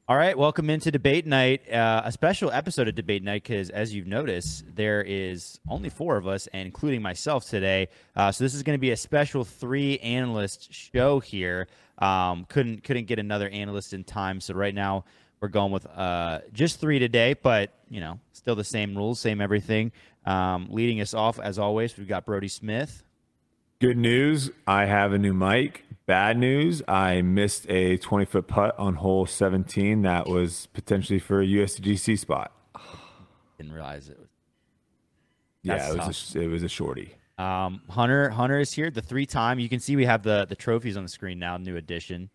All right, welcome into Debate Night, a special episode of Debate Night because, as you've noticed, there is only four of us, and including myself today. So this is going to be a special three-analyst show here. Couldn't get another analyst in time, so right now we're going with just three today, but still the same rules, same everything. Leading us off, as always, we've got Brody Smith. Good news, I have a new mic. Bad news, I missed a 20-foot putt on hole 17 that was potentially for a USDGC spot. Didn't realize it. Yeah, it was a shorty. Hunter is here. The three-time. You can see we have the trophies on the screen now. New addition.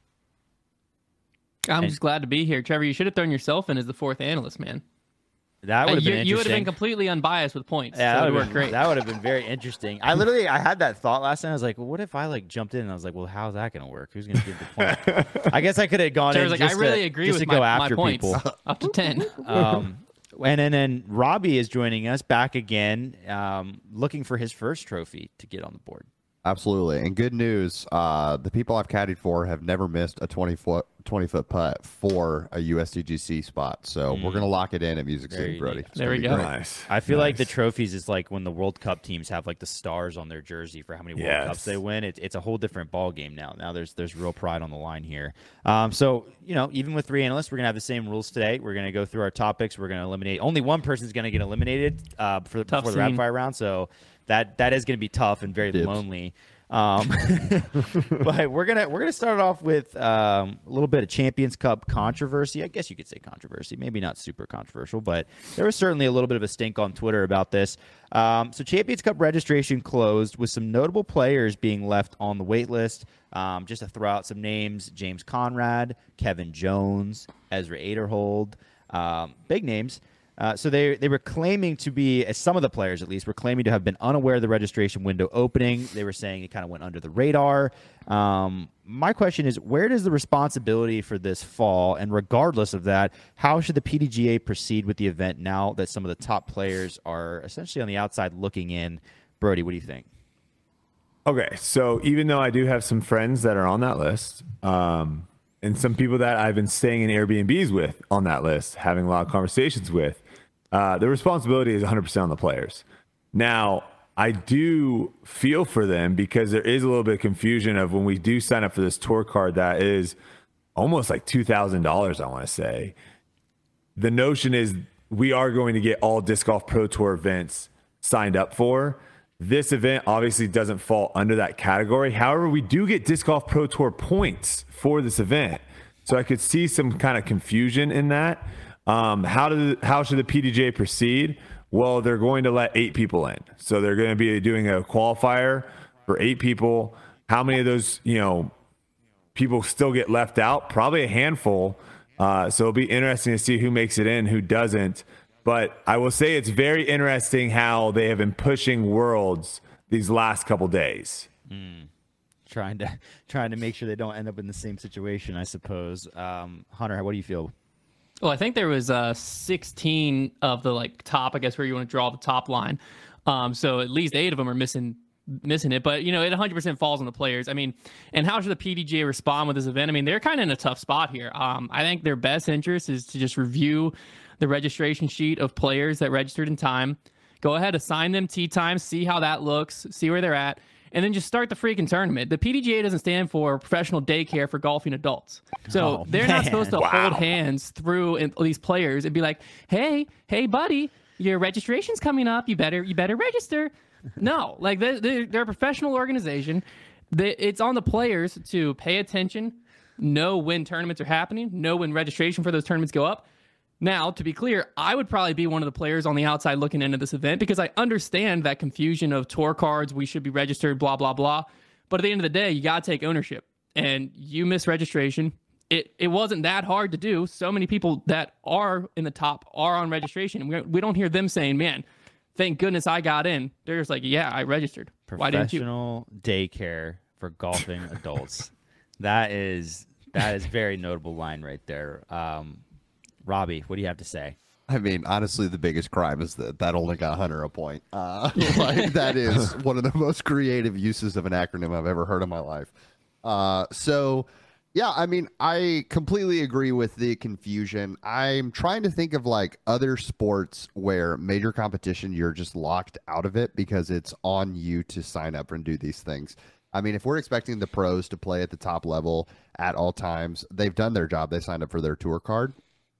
I'm just glad to be here, Trevor. You should have thrown yourself in as the fourth analyst, man. That would have been interesting. You would have been completely unbiased with points. Yeah, so that would would work great. That would have been very interesting. I had that thought last night. I was like, well, what if I jumped in and I was like, well, how's that going to work? Who's going to give the point? I guess I could have gone Trevor's in like, just I really to, agree just with to go my after points. people. Up to 10. And then Robbie is joining us back again, looking for his first trophy to get on the board. Absolutely. And good news, the people I've caddied for have never missed a 20-foot putt for a USDGC spot. So we're going to lock it in at Music City, Brody. There we go. Nice. I feel like the trophies is like when the World Cup teams have the stars on their jersey for how many World Cups they win. It's a whole different ball game now. Now there's real pride on the line here. So even with three analysts, we're gonna have the same rules today. We're gonna go through our topics. We're gonna eliminate only one person's gonna get eliminated before the rapid fire round. So that is gonna be tough and very lonely. But we're gonna start off with a little bit of Champions Cup controversy. I guess you could say controversy, maybe not super controversial, but there was certainly a little bit of a stink on Twitter about this. So Champions Cup registration closed with some notable players being left on the wait list. Just to throw out some names: James Conrad, Kevin Jones, Ezra Aderhold, big names. So they were claiming to be, as some of the players at least, were claiming to have been unaware of the registration window opening. They were saying it kind of went under the radar. My question is, where does the responsibility for this fall? And regardless of that, how should the PDGA proceed with the event now that some of the top players are essentially on the outside looking in? Brody, what do you think? Okay, so even though I do have some friends that are on that list, and some people that I've been staying in Airbnbs with on that list, having a lot of conversations with, the responsibility is 100% on the players. Now, I do feel for them because there is a little bit of confusion of when we do sign up for this tour card that is almost like $2,000, I want to say. The notion is we are going to get all Disc Golf Pro Tour events signed up for. This event obviously doesn't fall under that category. However, we do get Disc Golf Pro Tour points for this event. So I could see some kind of confusion in that. How should the PDGA proceed? Well, they're going to let 8 people in. So they're going to be doing a qualifier for 8 people. How many of those, people still get left out? Probably a handful. So it'll be interesting to see who makes it in, who doesn't. But I will say it's very interesting how they have been pushing Worlds these last couple days. Trying to make sure they don't end up in the same situation, I suppose. Hunter, what do you feel? Well, I think there was 16 of the top, I guess, where you want to draw the top line. So at least 8 of them are missing it. But, it 100% falls on the players. I mean, and how should the PDGA respond with this event? I mean, they're kind of in a tough spot here. I think their best interest is to just review the registration sheet of players that registered in time. Go ahead, assign them tee times, see how that looks, see where they're at. And then just start the freaking tournament. The PDGA doesn't stand for professional daycare for golfing adults. So they're not supposed to hold hands through these players and be like, hey, buddy, your registration's coming up. You better register. No, they're a professional organization. It's on the players to pay attention, know when tournaments are happening, know when registration for those tournaments go up. Now, to be clear, I would probably be one of the players on the outside looking into this event because I understand that confusion of tour cards, we should be registered, blah, blah, blah. But at the end of the day, you got to take ownership. And you miss registration. It wasn't that hard to do. So many people that are in the top are on registration. We don't hear them saying, man, thank goodness I got in. They're just like, yeah, I registered. Why didn't you? Professional daycare for golfing adults. That is very notable line right there. Robbie, what do you have to say? I mean, honestly, the biggest crime is that only got Hunter a point. That is one of the most creative uses of an acronym I've ever heard in my life. So Yeah, I mean, I completely agree with the confusion. I'm trying to think of like other sports where major competition, you're just locked out of it because it's on you to sign up and do these things. I mean, if we're expecting the pros to play at the top level at all times, they've done their job. They signed up for their tour card.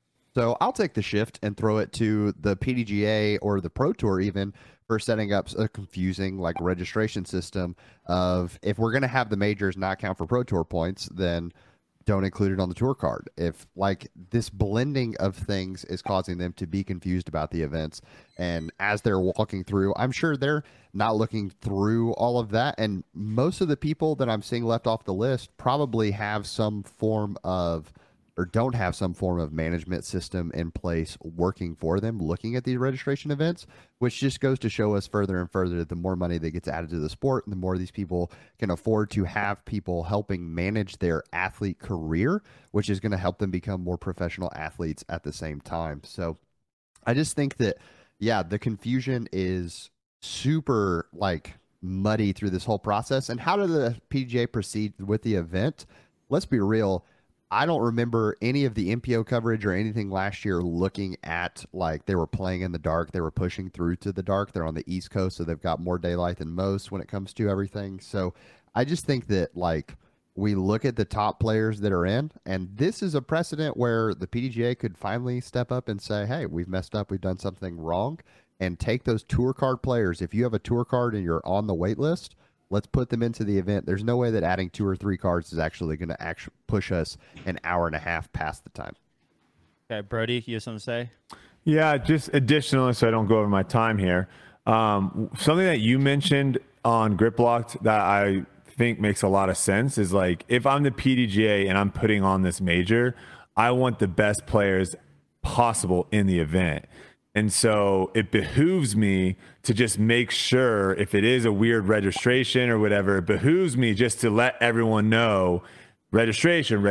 So I'll take the shift and throw it to the PDGA or the Pro Tour even for setting up a confusing like registration system of if we're going to have the majors not count for Pro Tour points, then don't include it on the tour card. If like this blending of things is causing them to be confused about the events, and as they're walking through, I'm sure they're not looking through all of that. And most of the people that I'm seeing left off the list probably have some form of or don't have some form of management system in place working for them looking at these registration events, which just goes to show us further and further that the more money that gets added to the sport, the more these people can afford to have people helping manage their athlete career, which is going to help them become more professional athletes at the same time. So I just think that, yeah, the confusion is super like muddy through this whole process. And how did the PGA proceed with the event? Let's be real. I don't remember any of the MPO coverage or anything last year looking at like they were playing in the dark. They were pushing through to the dark. They're on the East Coast, so they've got more daylight than most when it comes to everything. So I just think that like we look at the top players that are in, and this is a precedent where the PDGA could finally step up and say, hey, we've messed up. We've done something wrong, and take those tour card players. If you have a tour card and you're on the wait list, let's put them into the event. There's no way that adding 2 or 3 cards is actually going to push us an hour and a half past the time. Okay, Brody, you have something to say? Yeah, just additionally, so I don't go over my time here. Something that you mentioned on Grip Locked that I think makes a lot of sense is like if I'm the PDGA and I'm putting on this major, I want the best players possible in the event. And so it behooves me to just make sure if it is a weird registration or whatever, it behooves me just to let everyone know registration,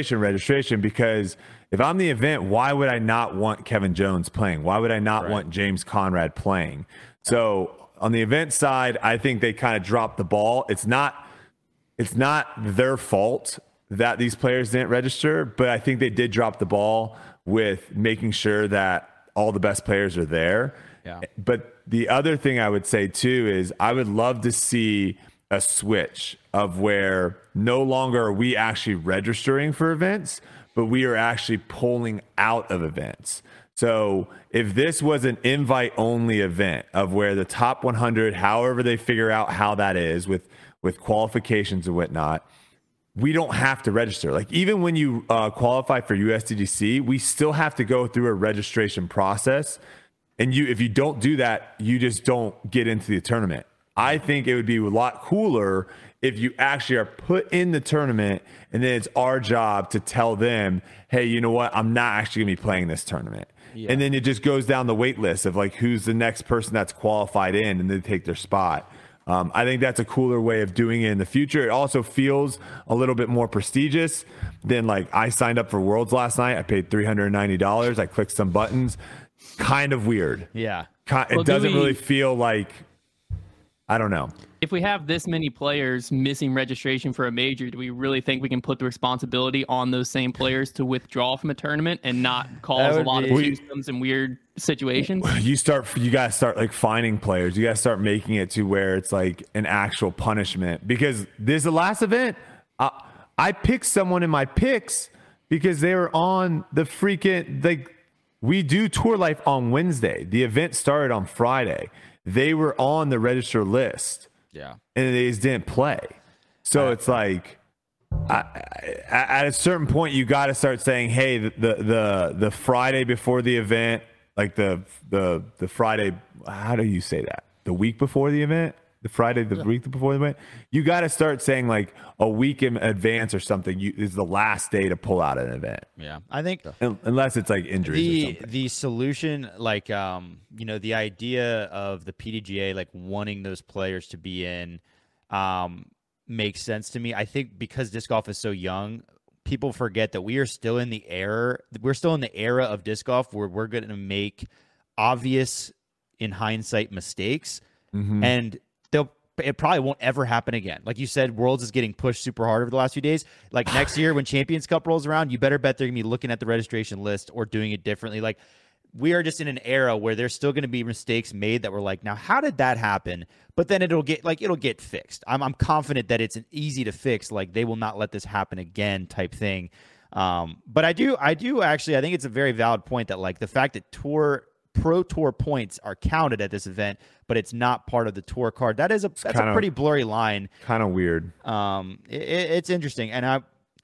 because if I'm the event, why would I not want Kevin Jones playing? Why would I not want James Conrad playing? So on the event side, I think they kind of dropped the ball. It's not their fault that these players didn't register, but I think they did drop the ball with making sure that all the best players are there. Yeah. But the other thing I would say too is I would love to see a switch of where no longer are we actually registering for events, but we are actually pulling out of events. So if this was an invite only event of where the top 100, however they figure out how that is with qualifications and whatnot, we don't have to register. Like even when you qualify for USDGC, we still have to go through a registration process. And if you don't do that, you just don't get into the tournament. I think it would be a lot cooler if you actually are put in the tournament and then it's our job to tell them, hey, you know what? I'm not actually gonna be playing this tournament. Yeah. And then it just goes down the wait list of like, who's the next person that's qualified in, and they take their spot. I think that's a cooler way of doing it in the future. It also feels a little bit more prestigious than like I signed up for Worlds last night. I paid $390. I clicked some buttons. Kind of weird. Yeah. It doesn't really feel like, I don't know. If we have this many players missing registration for a major, do we really think we can put the responsibility on those same players to withdraw from a tournament and not cause a lot of systems and weird situations? You got to start like finding players. You got to start making it to where it's like an actual punishment, because this the last event. I picked someone in my picks because they were on the freaking, like, we do Tour Life on Wednesday. The event started on Friday. They were on the register list. Yeah. And they just didn't play. So it's like, at a certain point, you got to start saying, hey, the Friday before the event, like the Friday, how do you say that? The week before the event? The Friday, week before the event? You got to start saying like a week in advance or something is the last day to pull out an event. Yeah. I think unless it's like injuries or something. The solution, like, the idea of the PDGA, like wanting those players to be in, makes sense to me. I think because disc golf is so young, people forget that we are still in the era. We're still in the era of disc golf where we're going to make obvious, in hindsight, mistakes, and they'll it probably won't ever happen again. Like you said, Worlds is getting pushed super hard over the last few days. Like next year when Champions Cup rolls around, you better bet they're going to be looking at the registration list or doing it differently. Like we are just in an era where there's still going to be mistakes made that we're like, now how did that happen? But then it'll get fixed. I'm confident that it's easy to fix. Like they will not let this happen again type thing. But I do actually, I think it's a very valid point that like the fact that Pro Tour points are counted at this event, but it's not part of the tour card. That's a pretty blurry line. Kind of weird. It's interesting, and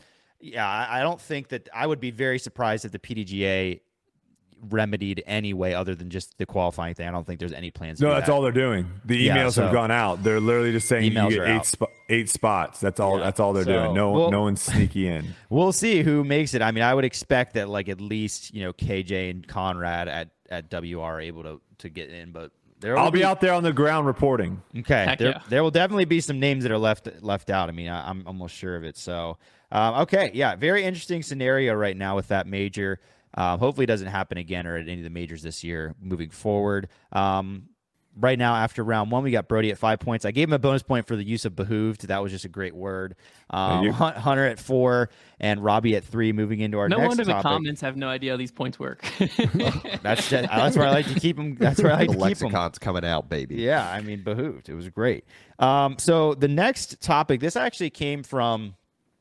I don't think that I would be very surprised if the PDGA remedied any way other than just the qualifying thing. I don't think there's any plans. No, that's all they're doing. The emails have gone out. They're literally just saying you get eight spots. That's all. Yeah. That's all they're doing. No one's sneaky in. We'll see who makes it. I mean, I would expect that like at least KJ and Conrad at WR are able to get in, but I'll be out there on the ground reporting. Okay, there will definitely be some names that are left out. I mean, I'm almost sure of it. So, okay, yeah, very interesting scenario right now with that major. Hopefully it doesn't happen again or at any of the majors this year moving forward. Right now, after round one, we got Brody at 5 points. I gave him a bonus point for the use of behooved. That was just a great word. Hunter at 4 and Robbie at 3 moving into our next topic. No wonder the comments have no idea how these points work. That's where I like to keep them. That's where I like to keep them. Lexicon's coming out, baby. Yeah, I mean, behooved. It was great. So the next topic, this actually came from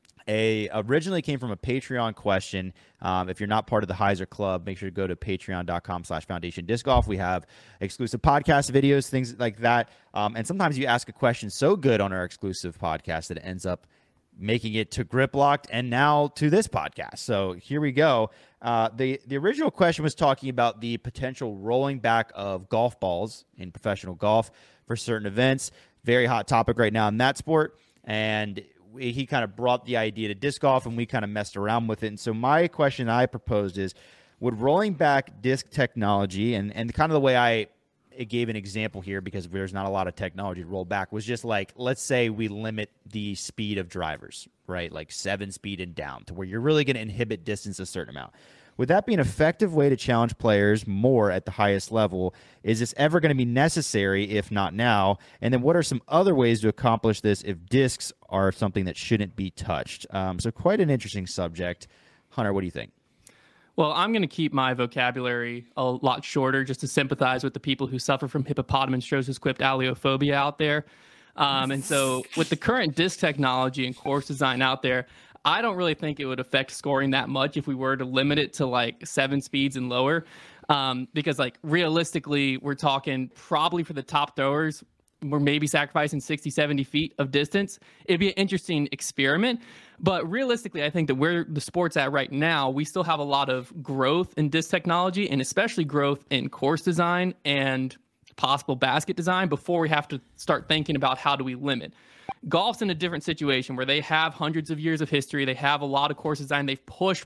originally came from a Patreon question. If you're not part of the Heiser Club, make sure to go to patreon.com/Foundation Disc Golf. We have exclusive podcast videos, things like that. And sometimes you ask a question so good on our exclusive podcast that it ends up making it to Grip Locked and now to this podcast. So here we go. The original question was talking about the potential rolling back of golf balls in professional golf for certain events. Very hot topic right now in that sport. And he kind of brought the idea to disc golf, and we kind of messed around with it. And so my question I proposed is, would rolling back disc technology, and kind of the way I gave an example here, because there's not a lot of technology to roll back, was just like, let's say we limit the speed of drivers, right? Like 7 speed and down to where you're really going to inhibit distance a certain amount. Would that be an effective way to challenge players more at the highest level? Is this ever going to be necessary, if not now? And then what are some other ways to accomplish this if discs are something that shouldn't be touched? So quite an interesting subject. Hunter, what do you think? Well, I'm going to keep my vocabulary a lot shorter just to sympathize with the people who suffer from hippopotamonstros's quipped allophobia out there. And so with the current disc technology and course design out there, I don't really think it would affect scoring that much if we were to limit it to like 7 speeds and lower. Because like realistically, we're talking probably for the top throwers, we're maybe sacrificing 60, 70 feet of distance. It'd be an interesting experiment. But realistically, I think that where the sport's at right now, we still have a lot of growth in disc technology and especially growth in course design and possible basket design before we have to start thinking about how do we limit. Golf's in a different situation where they have hundreds of years of history. They have a lot of course design. They've pushed,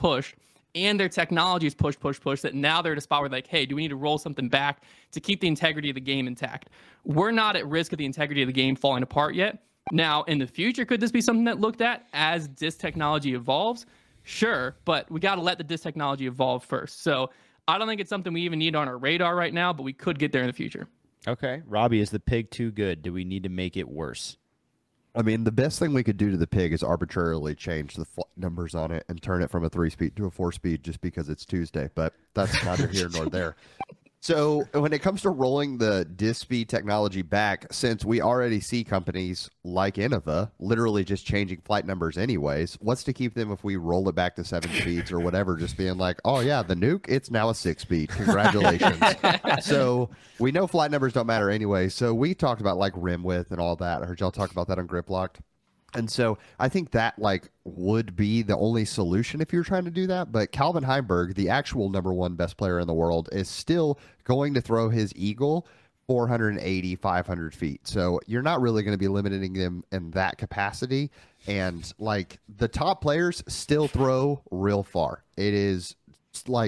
and their technology is push, that now they're at a spot where like, hey, do we need to roll something back to keep the integrity of the game intact? We're not at risk of the integrity of the game falling apart yet. Now, in the future, could this be something that looked at as disc technology evolves? Sure, but we got to let the disc technology evolve first. So I don't think it's something we even need on our radar right now, but we could get there in the future. Okay. Robbie, is the pig too good? Do we need to make it worse? I mean, the best thing we could do to the pig is arbitrarily change the numbers on it and turn it from a 3-speed to a 4-speed just because it's Tuesday, but that's neither here nor there. So when it comes to rolling the disc speed technology back, since we already see companies like Innova literally just changing flight numbers anyways, what's to keep them if we roll it back to 7 speeds or whatever, just being like, oh yeah, the nuke, it's now a 6-speed. Congratulations. So we know flight numbers don't matter anyway. So we talked about like rim width and all that. I heard y'all talk about that on Grip Locked. And so I think that like would be the only solution if you're trying to do that. But Calvin Heimberg, the actual #1 best player in the world, is still going to throw his eagle 480, 500 feet. So you're not really going to be limiting them in that capacity. And like the top players still throw real far. It is like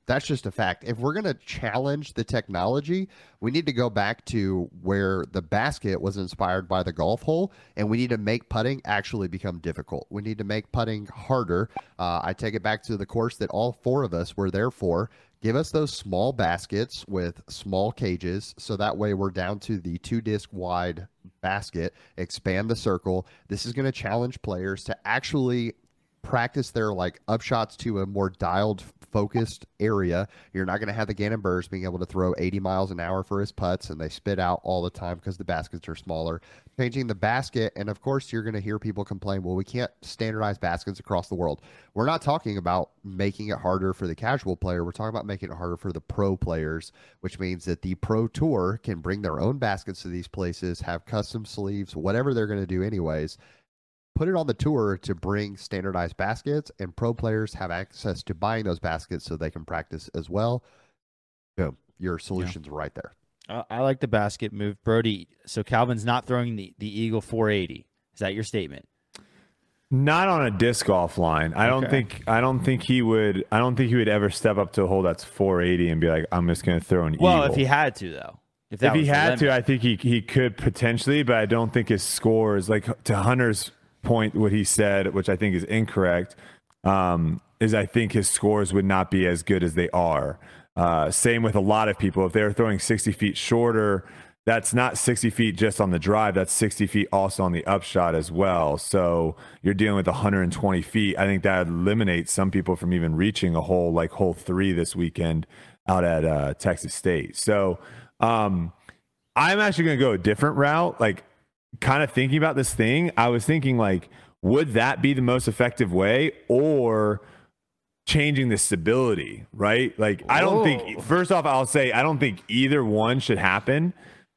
That's just a fact. If we're going to challenge the technology, we need to go back to where the basket was inspired by the golf hole, and we need to make putting actually become difficult. We need to make putting harder. I take it back to the course that all four of us were there for. Give us those small baskets with small cages, so that way we're down to the 2-disc wide basket. Expand the circle. This is going to challenge players to actually practice their like upshots to a more dialed, focused area. You're not going to have the Gannon Burrs being able to throw 80 miles an hour for his putts and they spit out all the time because the baskets are smaller. Changing the basket, and of course you're going to hear people complain, well, we can't standardize baskets across the world. We're not talking about making it harder for the casual player. We're talking about making it harder for the pro players, which means that the pro tour can bring their own baskets to these places, have custom sleeves, whatever they're going to do anyways. Put it on the tour to bring standardized baskets, and pro players have access to buying those baskets so they can practice as well. Boom, your solution's right there. I like the basket move, Brody. So Calvin's not throwing the Eagle 480. Is that your statement? Not on a disc golf line. I don't think he would ever step up to a hole that's 480 and be like, I'm just going to throw an Eagle. Well, if he had to, though. If he had to, I think he could potentially, but I don't think his scores, like to Hunter's point, what he said, which I think is incorrect, is I think his scores would not be as good as they are. Same with a lot of people. If they're throwing 60 feet shorter, that's not 60 feet just on the drive. That's 60 feet also on the upshot as well. So you're dealing with 120 feet. I think that eliminates some people from even reaching a hole like hole 3 this weekend out at Texas State. So I'm actually going to go a different route. Like, kind of thinking about this thing, I was thinking, like, would that be the most effective way, or changing the stability, right? Like, I don't think, first off, I'll say I don't think either one should happen.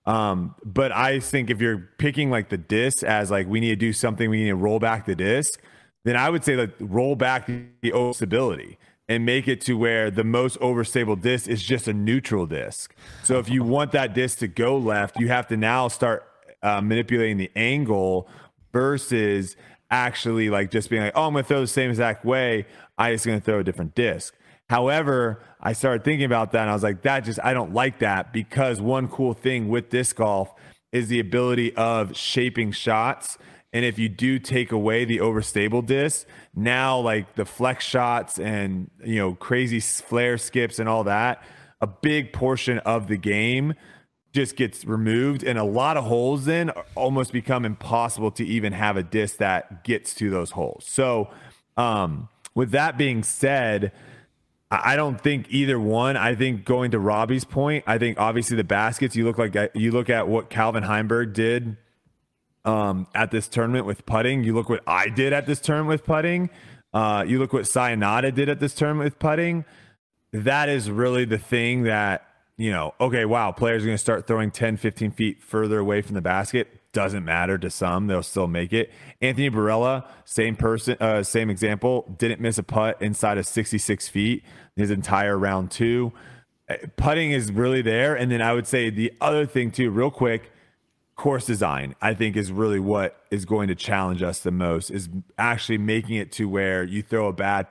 But I think if you're picking like the disc as like, we need to do something, we need to roll back the disc, then I would say like roll back the overstability and make it to where the most overstable disc is just a neutral disc. So if you want that disc to go left, you have to now start manipulating the angle versus actually like just being like, oh, I'm going to throw the same exact way, I just going to throw a different disc. However, I started thinking about that and I was like, I don't like that, because one cool thing with disc golf is the ability of shaping shots. And if you do take away the overstable disc, now like the flex shots and, you know, crazy flare skips and all that, a big portion of the game just gets removed, and a lot of holes then almost become impossible to even have a disc that gets to those holes. So with that being said, I don't think either one. I think, going to Robbie's point, I think obviously the baskets, you look at what Calvin Heimberg did at this tournament with putting. You look what I did at this tournament with putting. You look what Sayonara did at this tournament with putting. That is really the thing that, you know, okay, wow, players are going to start throwing 10, 15 feet further away from the basket. Doesn't matter to some, they'll still make it. Anthony Barella, same person, same example, didn't miss a putt inside of 66 feet his entire round 2. Putting is really there. And then I would say the other thing too, real quick, course design, I think, is really what is going to challenge us the most, is actually making it to where you throw a bad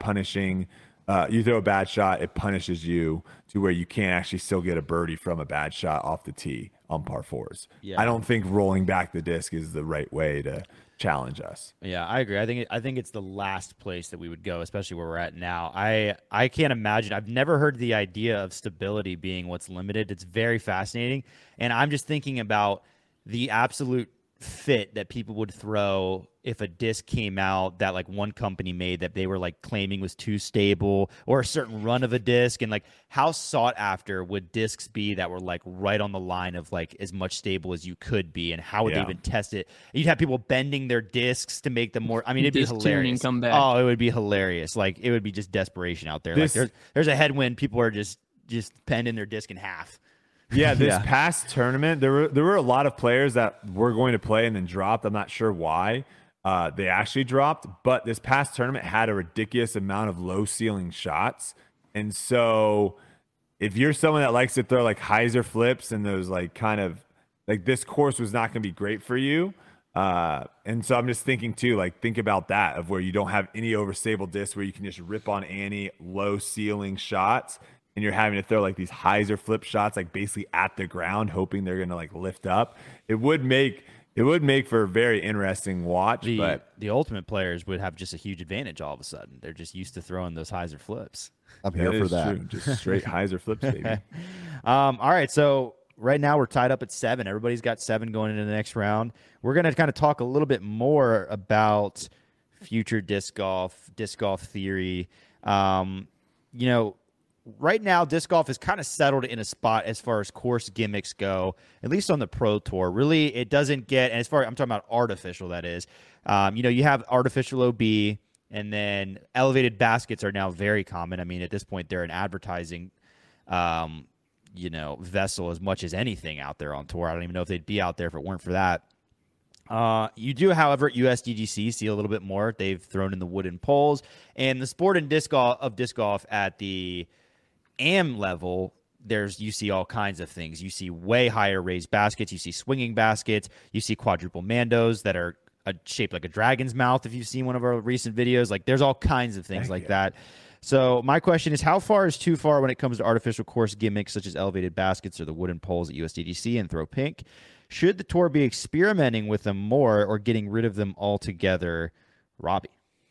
shot, it punishes you to where you can't actually still get a birdie from a bad shot off the tee on par 4s. Yeah. I don't think rolling back the disc is the right way to challenge us. Yeah, I agree. I think it's the last place that we would go, especially where we're at now. I can't imagine. I've never heard the idea of stability being what's limited. It's very fascinating. And I'm just thinking about the absolute fit that people would throw if a disc came out that like one company made that they were like claiming was too stable, or a certain run of a disc, and like how sought after would discs be that were like right on the line of like as much stable as you could be, and how would they even test it? You'd have people bending their discs to make them more, I mean, it'd be hilarious. Come back. Oh, it would be hilarious. Like it would be just desperation out there. Like there's a headwind, people are just bending their disc in half. Yeah, this past tournament, there were a lot of players that were going to play and then dropped. I'm not sure why they actually dropped, but this past tournament had a ridiculous amount of low ceiling shots. And so if you're someone that likes to throw like hyzer flips and those like kind of like, this course was not going to be great for you. And so I'm just thinking too, like, think about that, of where you don't have any overstable discs, where you can just rip on any low ceiling shots and you're having to throw like these hyzer flip shots, like basically at the ground, hoping they're going to like lift up. It would make for a very interesting watch. But the ultimate players would have just a huge advantage all of a sudden. They're just used to throwing those hyzer flips. I'm here for that. True. Just straight hyzer flips, baby. All right, so right now we're tied up at 7. Everybody's got 7 going into the next round. We're going to kind of talk a little bit more about future disc golf theory. Right now disc golf is kind of settled in a spot as far as course gimmicks go, at least on the Pro Tour. Really, it doesn't get, and as far I'm talking about artificial, that is. You have artificial OB, and then elevated baskets are now very common. I mean, at this point, they're an advertising vessel as much as anything out there on tour. I don't even know if they'd be out there if it weren't for that. You do, however, at USDGC see a little bit more. They've thrown in the wooden poles, and the sport and disc golf at the AM level, you see all kinds of things. You see way higher raised baskets. You see swinging baskets. You see quadruple mandos that are shaped like a dragon's mouth. If you've seen one of our recent videos, like there's all kinds of things that. So my question is, how far is too far when it comes to artificial course gimmicks such as elevated baskets or the wooden poles at USDGC and Throw Pink? Should the tour be experimenting with them more or getting rid of them altogether? Robbie.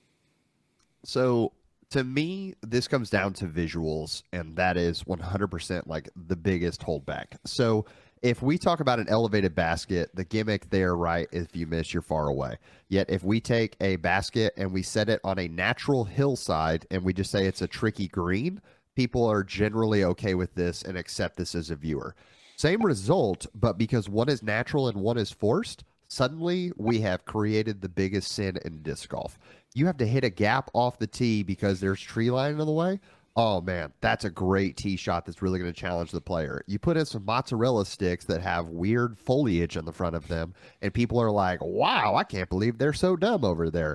So to me, this comes down to visuals, and that is 100% like the biggest holdback. So if we talk about an elevated basket, the gimmick there, right, if you miss, you're far away. Yet if we take a basket and we set it on a natural hillside and we just say it's a tricky green, people are generally okay with this and accept this as a viewer. Same result, but because one is natural and one is forced, suddenly we have created the biggest sin in disc golf. You have to hit a gap off the tee because there's tree line in the way. Oh, man, that's a great tee shot that's really going to challenge the player. You put in some mozzarella sticks that have weird foliage in the front of them, and people are like, wow, I can't believe they're so dumb over there.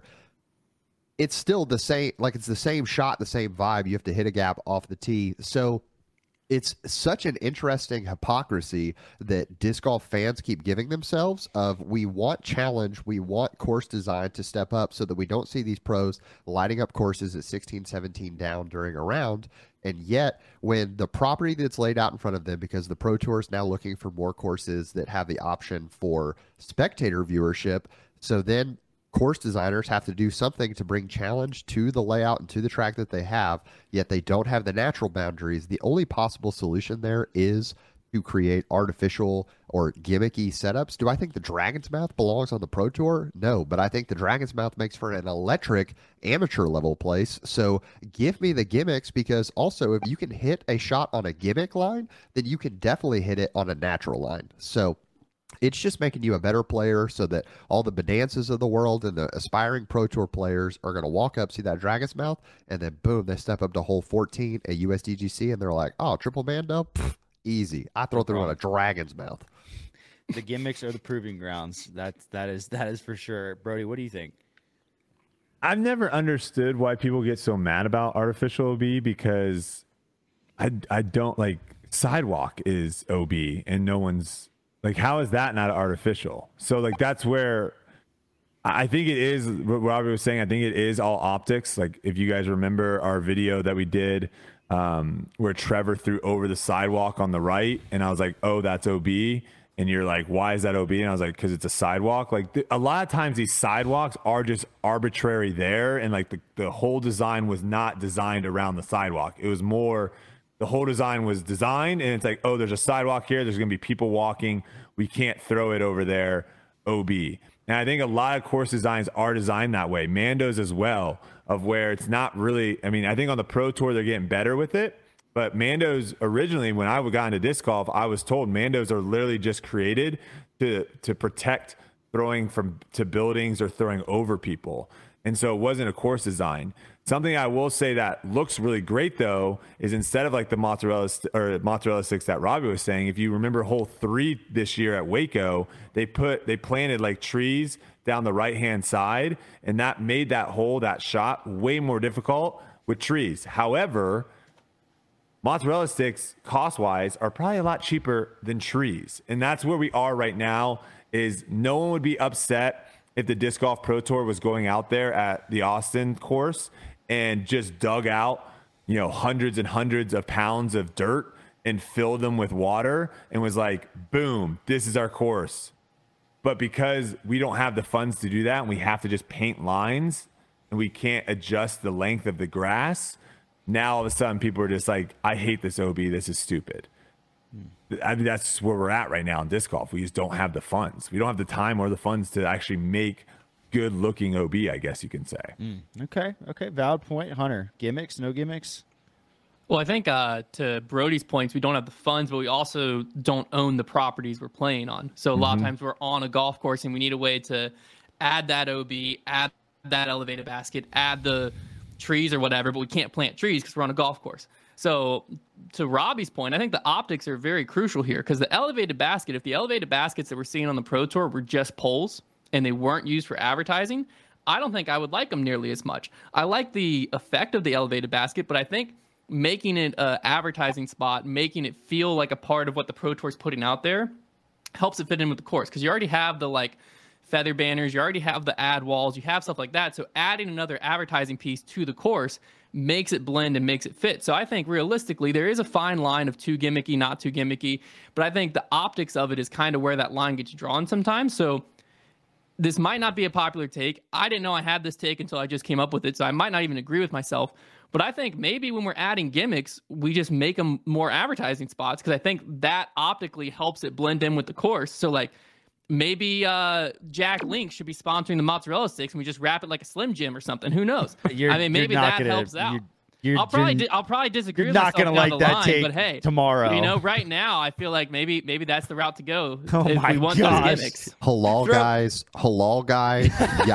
It's still the same, like it's the same shot, the same vibe. You have to hit a gap off the tee. So it's such an interesting hypocrisy that disc golf fans keep giving themselves of we want challenge, we want course design to step up so that we don't see these pros lighting up courses at 16, 17 down during a round. And yet when the property that's laid out in front of them, because the Pro Tour is now looking for more courses that have the option for spectator viewership, so then course designers have to do something to bring challenge to the layout and to the track that they have, yet they don't have the natural boundaries. The only possible solution there is to create artificial or gimmicky setups. Do I think the Dragon's Mouth belongs on the Pro Tour? No, but I think the Dragon's Mouth makes for an electric amateur level place. So give me the gimmicks, because also if you can hit a shot on a gimmick line, then you can definitely hit it on a natural line. So it's just making you a better player so that all the Bedances of the world and the aspiring Pro Tour players are going to walk up, see that Dragon's Mouth, and then boom, they step up to hole 14 at USDGC, and they're like, oh, triple mando? Pfft, easy. I throw through on a Dragon's Mouth. The gimmicks are the proving grounds. That is for sure. Brody, what do you think? I've never understood why people get so mad about artificial OB, because I don't like sidewalk is OB and no one's like, how is that not artificial? So like, that's where I think it is what Robbie was saying. I think it is all optics. Like if you guys remember our video that we did where Trevor threw over the sidewalk on the right, and I was like, oh, that's OB. And you're like, why is that OB? And I was like, because it's a sidewalk. Like a lot of times these sidewalks are just arbitrary there. And like the whole design was not designed around the sidewalk. It was more, the whole design was designed and it's like, oh, there's a sidewalk here. There's going to be people walking. We can't throw it over there. OB. And I think a lot of course designs are designed that way. Mandos as well, of where it's not really, I mean, I think on the Pro Tour, they're getting better with it. But Mandos originally, when I got into disc golf, I was told Mandos are literally just created to protect throwing to buildings or throwing over people. And so it wasn't a course design. Something I will say that looks really great though is instead of like the mozzarella sticks that Robbie was saying, if you remember hole 3 this year at Waco, they planted like trees down the right hand side, and that made that hole, that shot, way more difficult with trees. However, mozzarella sticks cost wise are probably a lot cheaper than trees, and that's where we are right now. Is no one would be upset if the Disc Golf Pro Tour was going out there at the Austin course and just dug out hundreds and hundreds of pounds of dirt and filled them with water and was like, boom, this is our course. But because we don't have the funds to do that, and we have to just paint lines and we can't adjust the length of the grass, now all of a sudden people are just like, I hate this OB. This is stupid. I mean, that's where we're at right now in disc golf. We just don't have the funds. We don't have the time or the funds to actually make good looking OB, I guess you can say. Okay. Valid point. Hunter, gimmicks, no gimmicks? Well, I think to Brody's points, we don't have the funds, but we also don't own the properties we're playing on. So a lot of times we're on a golf course and we need a way to add that OB, add that elevated basket, add the trees or whatever, but we can't plant trees because we're on a golf course. So to Robbie's point, I think the optics are very crucial here because the elevated basket, if the elevated baskets that we're seeing on the Pro Tour were just poles and they weren't used for advertising, I don't think I would like them nearly as much. I like the effect of the elevated basket, but I think making it an advertising spot, making it feel like a part of what the Pro Tour is putting out there helps it fit in with the course because you already have the like feather banners, you already have the ad walls, you have stuff like that. So adding another advertising piece to the course makes it blend and makes it fit. So I think realistically, there is a fine line of too gimmicky, not too gimmicky, but I think the optics of it is kind of where that line gets drawn sometimes. So this might not be a popular take. I didn't know I had this take until I just came up with it, so I might not even agree with myself. But I think maybe when we're adding gimmicks, we just make them more advertising spots because I think that optically helps it blend in with the course. So like maybe Jack Link should be sponsoring the mozzarella sticks and we just wrap it like a Slim Jim or something. Who knows? Maybe that helps out. I'll probably disagree with myself down the line, but hey, tomorrow. Right now I feel like maybe that's the route to go Oh if my we want gosh. those gimmicks. Halal guy,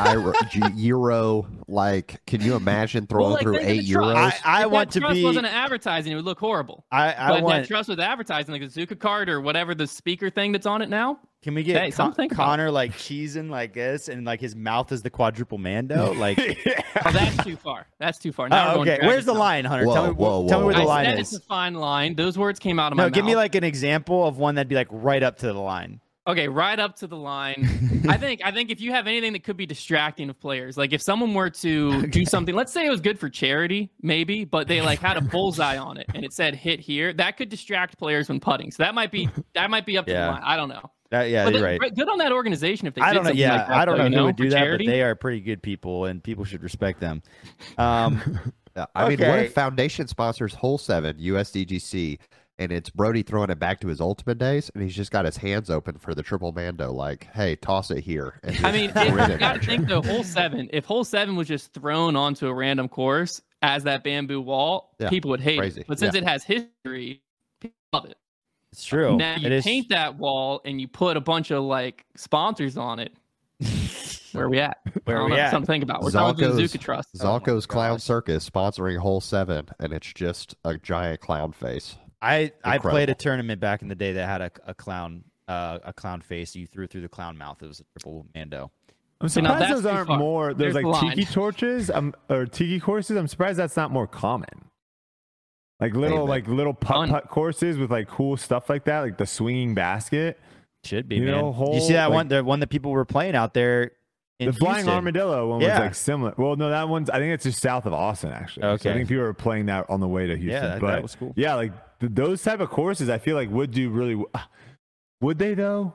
gyro. Like, can you imagine throwing through think of the €8? trust. I If want that to trust be- wasn't advertising, it would look horrible. I But want. that trust with advertising, like the Zuka card or whatever the speaker thing that's on it now. Can we get Hey, something about Connor like cheesing like this and like his mouth is the quadruple Mando? Like, Oh, that's too far. That's too far. Now we're going okay. Where's the line, Hunter? Whoa, tell me, whoa, tell me where whoa. the line I said is. it's a fine line. Those words came out of my No, mouth. give me like an example of one that'd be like right up to the line. Okay, right up to the line. I think if you have anything that could be distracting of players, like if someone were to do something, let's say it was good for charity, maybe, but they like had a bullseye on it and it said hit here, that could distract players when putting. So that might be up to the line. I don't know. Yeah, you're right. Good on that organization if they I did don't know. something Yeah, like that, I don't though, know who would for do that, charity. but they are pretty good people, and people should respect them. I mean, what Okay. if Foundation sponsors Hole 7 USDGC and it's Brody throwing it back to his ultimate days and he's just got his hands open for the triple Mando, like, hey, toss it here. And I mean, just if, grin you at got to you. think though, if hole 7 was just thrown onto a random course as that bamboo wall, Yeah, people would hate crazy. it. But since Yeah. it has history, people love it. It's true. Now you It is. paint that wall and you put a bunch of like sponsors on it. Where are we at? Where I are don't we know, at? something to think about. We're talking about the Zalko's- Zuka Trust. Zalko's Clown gosh. Circus sponsoring Hole 7 and it's just a giant clown face. I played a Incredible. tournament back in the day that had a clown face. You threw through the clown mouth. It was a triple Mando. I'm See, now surprised that's those too aren't far. more. There's There's like the line. tiki torches or tiki courses. I'm surprised that's not more common. Like little Fun. putt courses with like cool stuff like that, like the swinging basket. Should be, You man. know, you see that like- one? The one that people were playing out there in The flying Houston. armadillo one was Yeah. like similar. Well, no, that one's. I think it's just south of Austin, actually. So Okay. I think people were playing that on the way to Houston. that but was cool. Yeah, like those type of courses, I feel like would do really. Would they though?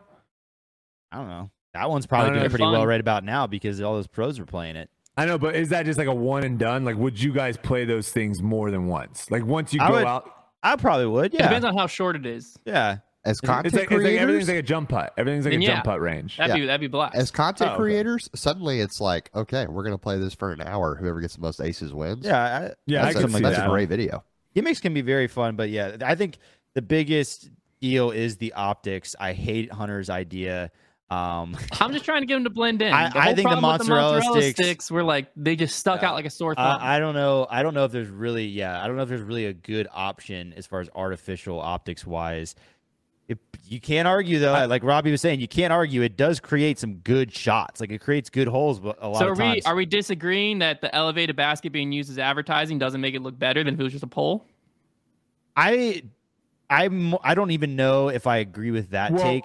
I don't know. That one's probably I don't doing know. pretty Fun. well right about now because all those pros were playing it. I know, but is that just like a one and done? Like, would you guys play those things more than once? Like once you I go would- out, I probably would. It Yeah. depends on how short it is. Yeah. As content it's like creators, everything's like a jump putt. Everything's like Then a yeah. jump putt range. That'd be blast. as content Oh, okay. creators, suddenly it's like, okay, we're gonna play this for an hour. Whoever gets the most aces wins. Yeah. Yeah, I that's, can a, see that's that. a great video. Gimmicks can be very fun, but yeah, I think the biggest deal is the optics. I hate Hunter's idea. I'm just trying to get them to blend in. I The whole think the problem with mozzarella sticks were like they just stuck out like a sore thumb. I don't know. I don't know if there's really, I don't know if there's really a good option as far as artificial optics wise. You can't argue though. Like Robbie was saying, you can't argue. It does create some good shots. Like it creates good holes, but a lot So of times. are we disagreeing that the elevated basket being used as advertising doesn't make it look better than if it was just a pole? I don't even know if I agree with that Well, take.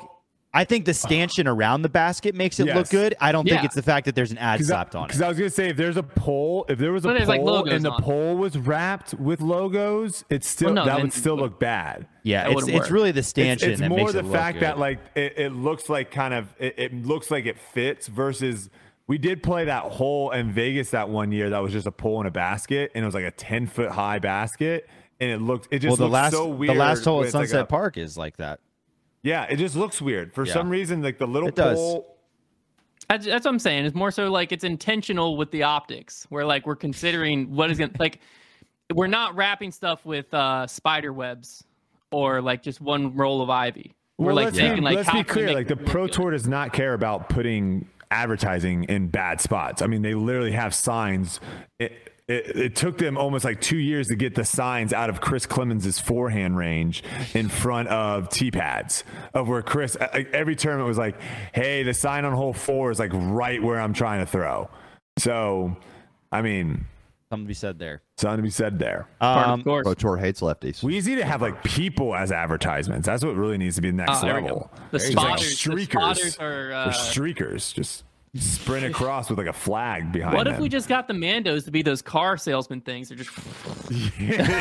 I think the stanchion around the basket makes it look Yes. good. I don't think Yeah. it's the fact that there's an ad slapped on Because it. I was gonna say, if there was a pole like logos and the on it. pole was wrapped with logos, it's still Well, no, that then- would still look bad. Yeah, That it's wouldn't work. really the stanchion It's that more makes the it look fact good. that like it looks like kind of it looks like it fits versus we did play that hole in Vegas that one year that was just a pole in a basket and it was like a 10-foot high basket and it just the looked last so weird. the last hole with, at like, Sunset Park is like that. Yeah, it just looks weird for Yeah. some reason. Like the little It does. pole. That's what I'm saying. It's more so like it's intentional with the optics, where like we're considering what is going to like. We're not wrapping stuff with spider webs or like just one roll of ivy. We're like taking like let's how be can we clear. make Like the this look Pro good? Tour does not care about putting advertising in bad spots. I mean, they literally have signs. It took them almost like 2 years to get the signs out of Chris Clemens' forehand range in front of tee pads of where Chris, like, every tournament was like, hey, the sign on hole 4 is like right where I'm trying to throw. So, I mean, Something to be said there. something to be said there. Of course. Pro Tour hates lefties. We need to have like people as advertisements. That's what really needs to be next There we level. go. The There's, like, spotters. The streakers. spotters are. They're streakers just sprint across with like a flag behind What them. if we just got the Mandos to be those car salesman things? They're just depending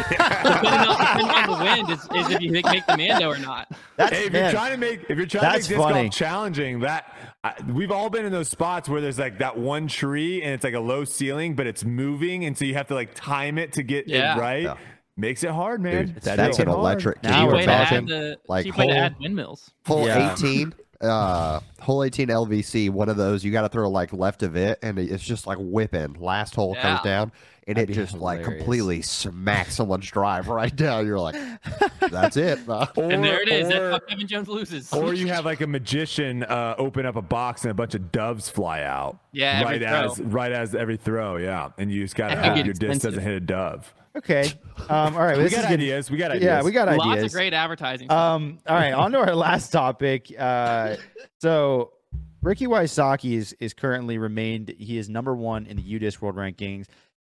on the wind is if you make the Mando or not. That's, Hey, if man, you're trying to make that's disc funny. golf challenging, we've all been in those spots where there's like that one tree and it's like a low ceiling, but it's moving, and so you have to like time it to get Yeah. it right. Yeah. Makes it hard, man. Dude, That that's makes an it hard. electric. Now Cheap we're Way to add talking, the like cheap way to whole- add windmills. Hole Yeah. 18, hole 18 LVC, one of those you got to throw like left of it, and it's just like whipping. Last hole Yeah. comes down, and That'd it be just like hilarious. completely smacks someone's drive right down. You're like, that's it. And there it is. That's Or- how Kevin Jones loses. Or you have like a magician open up a box and a bunch of doves fly out. Yeah, every right as every throw, yeah. And you just gotta That could hope get your disc expensive. doesn't hit a dove. Okay. All right. We this got is getting- ideas. We got ideas. Yeah, we got Lots ideas. of great advertising. All right, on to our last topic. So Ricky Wysocki is currently remained. He is number 1 in the UDisc World Rankings.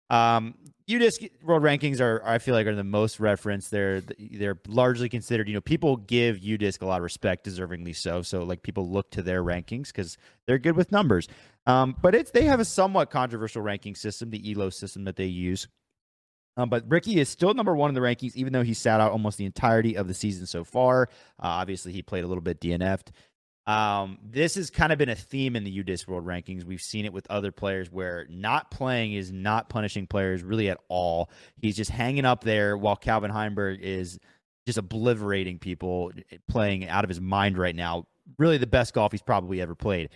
UDisc World Rankings are, I feel like, are the most referenced. They're largely considered. People give UDisc a lot of respect, deservingly so. So like people look to their rankings because they're good with numbers. But they have a somewhat controversial ranking system, the ELO system that they use. But Ricky is still number 1 in the rankings, even though he sat out almost the entirety of the season so far. Obviously, he played a little bit DNF'd. This has kind of been a theme in the UDisc World Rankings. We've seen it with other players where not playing is not punishing players really at all. He's just hanging up there while Calvin Heimberg is just obliterating people, playing out of his mind right now. Really the best golf he's probably ever played.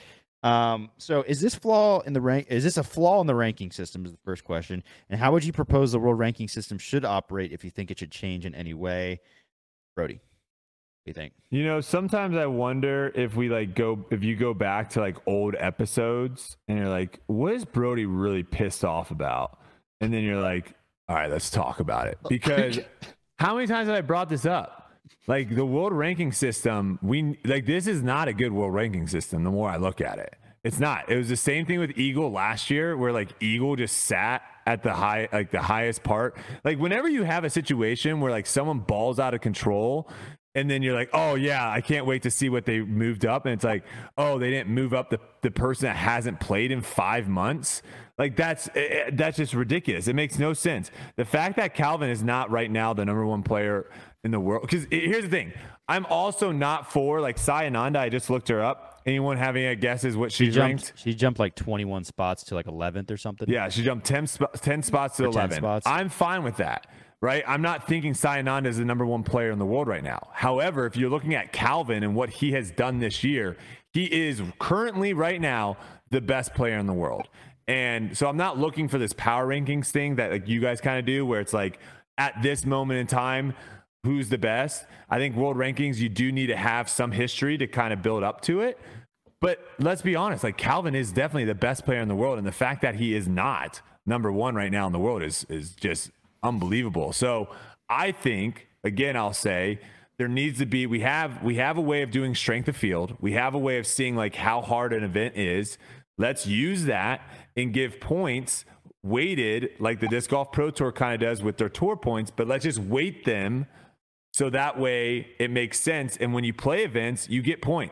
So is this a flaw in the ranking system is the first question. And how would you propose the world ranking system should operate if you think it should change in any way? Brody, what do you think? Sometimes I wonder if you go back to like old episodes and you're like, what is Brody really pissed off about? And then you're like, all right, let's talk about it. Because how many times have I brought this up? Like the world ranking system, this is not a good world ranking system. The more I look at it, it's not. It was the same thing with Eagle last year, where like Eagle just sat at the highest part. Like whenever you have a situation where like someone balls out of control, and then you're like, oh yeah, I can't wait to see what they moved up, and it's like, oh, they didn't move up the person that hasn't played in 5 months. Like that's just ridiculous. It makes no sense. The fact that Calvin is not right now the number 1 player in the world, because here's the thing, I'm also not for like Sai Ananda. I just looked her up. Anyone having a guess is what she's ranked? She jumped like 21 spots to like 11th or something. Yeah, she jumped 10 spots to Or 10 11. spots. I'm fine with that, right? I'm not thinking Sai Ananda is the number 1 player in the world right now. However, if you're looking at Calvin and what he has done this year, he is currently right now the best player in the world. And so I'm not looking for this power rankings thing that like you guys kind of do, where it's like at this moment in time, who's the best. I think world rankings, you do need to have some history to kind of build up to it. But let's be honest, like Calvin is definitely the best player in the world. And the fact that he is not number 1 right now in the world is just unbelievable. So I think, again, I'll say there needs to be, we have a way of doing strength of field. We have a way of seeing like how hard an event is. Let's use that and give points weighted like the Disc Golf Pro Tour kind of does with their tour points, but let's just weight them so that way it makes sense. And when you play events, you get points.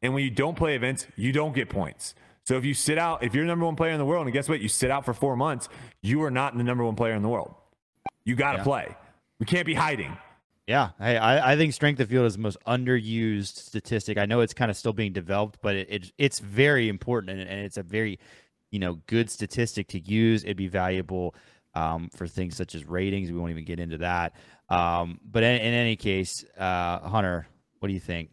And when you don't play events, you don't get points. So if you sit out, if you're number one player in the world, and guess what? You sit out for 4 months, you are not the number one player in the world. You got to play. We can't be hiding. Yeah, I think strength of field is the most underused statistic. I know it's kind of still being developed, but it's very important, and it's a very, good statistic to use. It'd be valuable for things such as ratings. We won't even get into that. But in any case, Hunter, what do you think?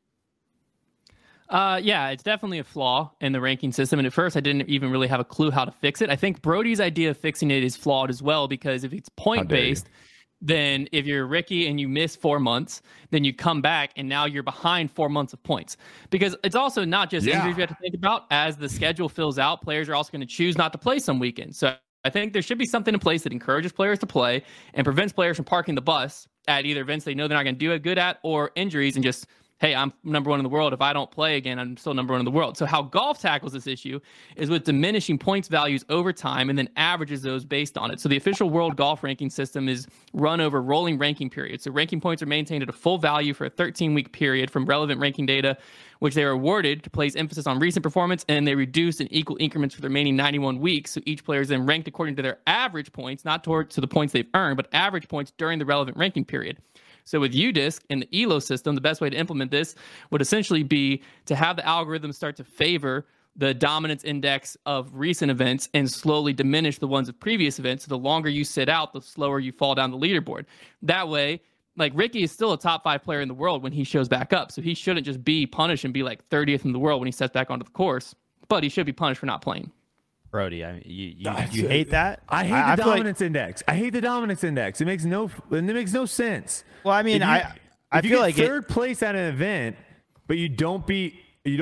Yeah, it's definitely a flaw in the ranking system. And at first, I didn't even really have a clue how to fix it. I think Brody's idea of fixing it is flawed as well, because if it's point-based, then if you're Ricky and you miss 4 months, then you come back and now you're behind 4 months of points. Because it's also not just injuries you have to think about. As the schedule fills out, players are also going to choose not to play some weekends. So I think there should be something in place that encourages players to play and prevents players from parking the bus at either events they know they're not going to do good at, or injuries, and just, hey, I'm number one in the world. If I don't play again, I'm still number one in the world. So how golf tackles this issue is with diminishing points values over time and then averages those based on it. So the official world golf ranking system is run over rolling ranking periods. So ranking points are maintained at a full value for a 13-week period from relevant ranking data, which they are awarded to place emphasis on recent performance, and they reduce in equal increments for the remaining 91 weeks. So each player is then ranked according to their average points, not to the points they've earned, but average points during the relevant ranking period. So with UDisc and the ELO system, the best way to implement this would essentially be to have the algorithm start to favor the dominance index of recent events and slowly diminish the ones of previous events. So the longer you sit out, the slower you fall down the leaderboard. That way, like, Ricky is still a top 5 player in the world when he shows back up. So he shouldn't just be punished and be like 30th in the world when he steps back onto the course, but he should be punished for not playing. Brody, you hate that? I hate the dominance index. I hate the dominance index. It makes no sense. Well, I mean, I feel like third place at an event, but you don't beat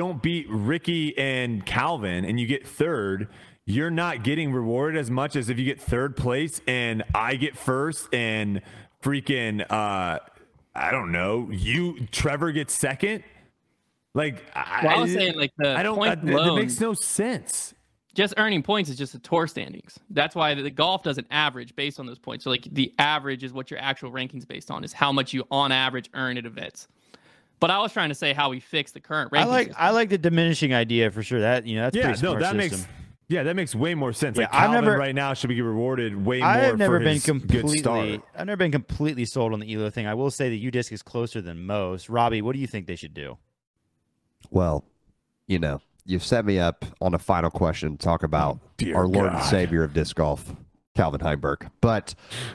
Ricky and Calvin, and you get third. You're not getting rewarded as much as if you get third place and I get first, and freaking I don't know, Trevor gets second. Like, I was saying, like, it makes no sense. Just earning points is just the tour standings. That's why the golf doesn't average based on those points. So, like, the average is what your actual ranking's based on, is how much you on average earn at events. But I was trying to say how we fix the current ranking system. I like the diminishing idea for sure. That's pretty smart system. That makes way more sense. Yeah, like, Calvin right now should be rewarded way more. I've never for been his completely. good start. I've never been completely sold on the ELO thing. I will say the UDisc is closer than most. Robbie, what do you think they should do? Well, you've set me up on a final question to talk about our Lord and Savior of disc golf, Calvin Heimberg. But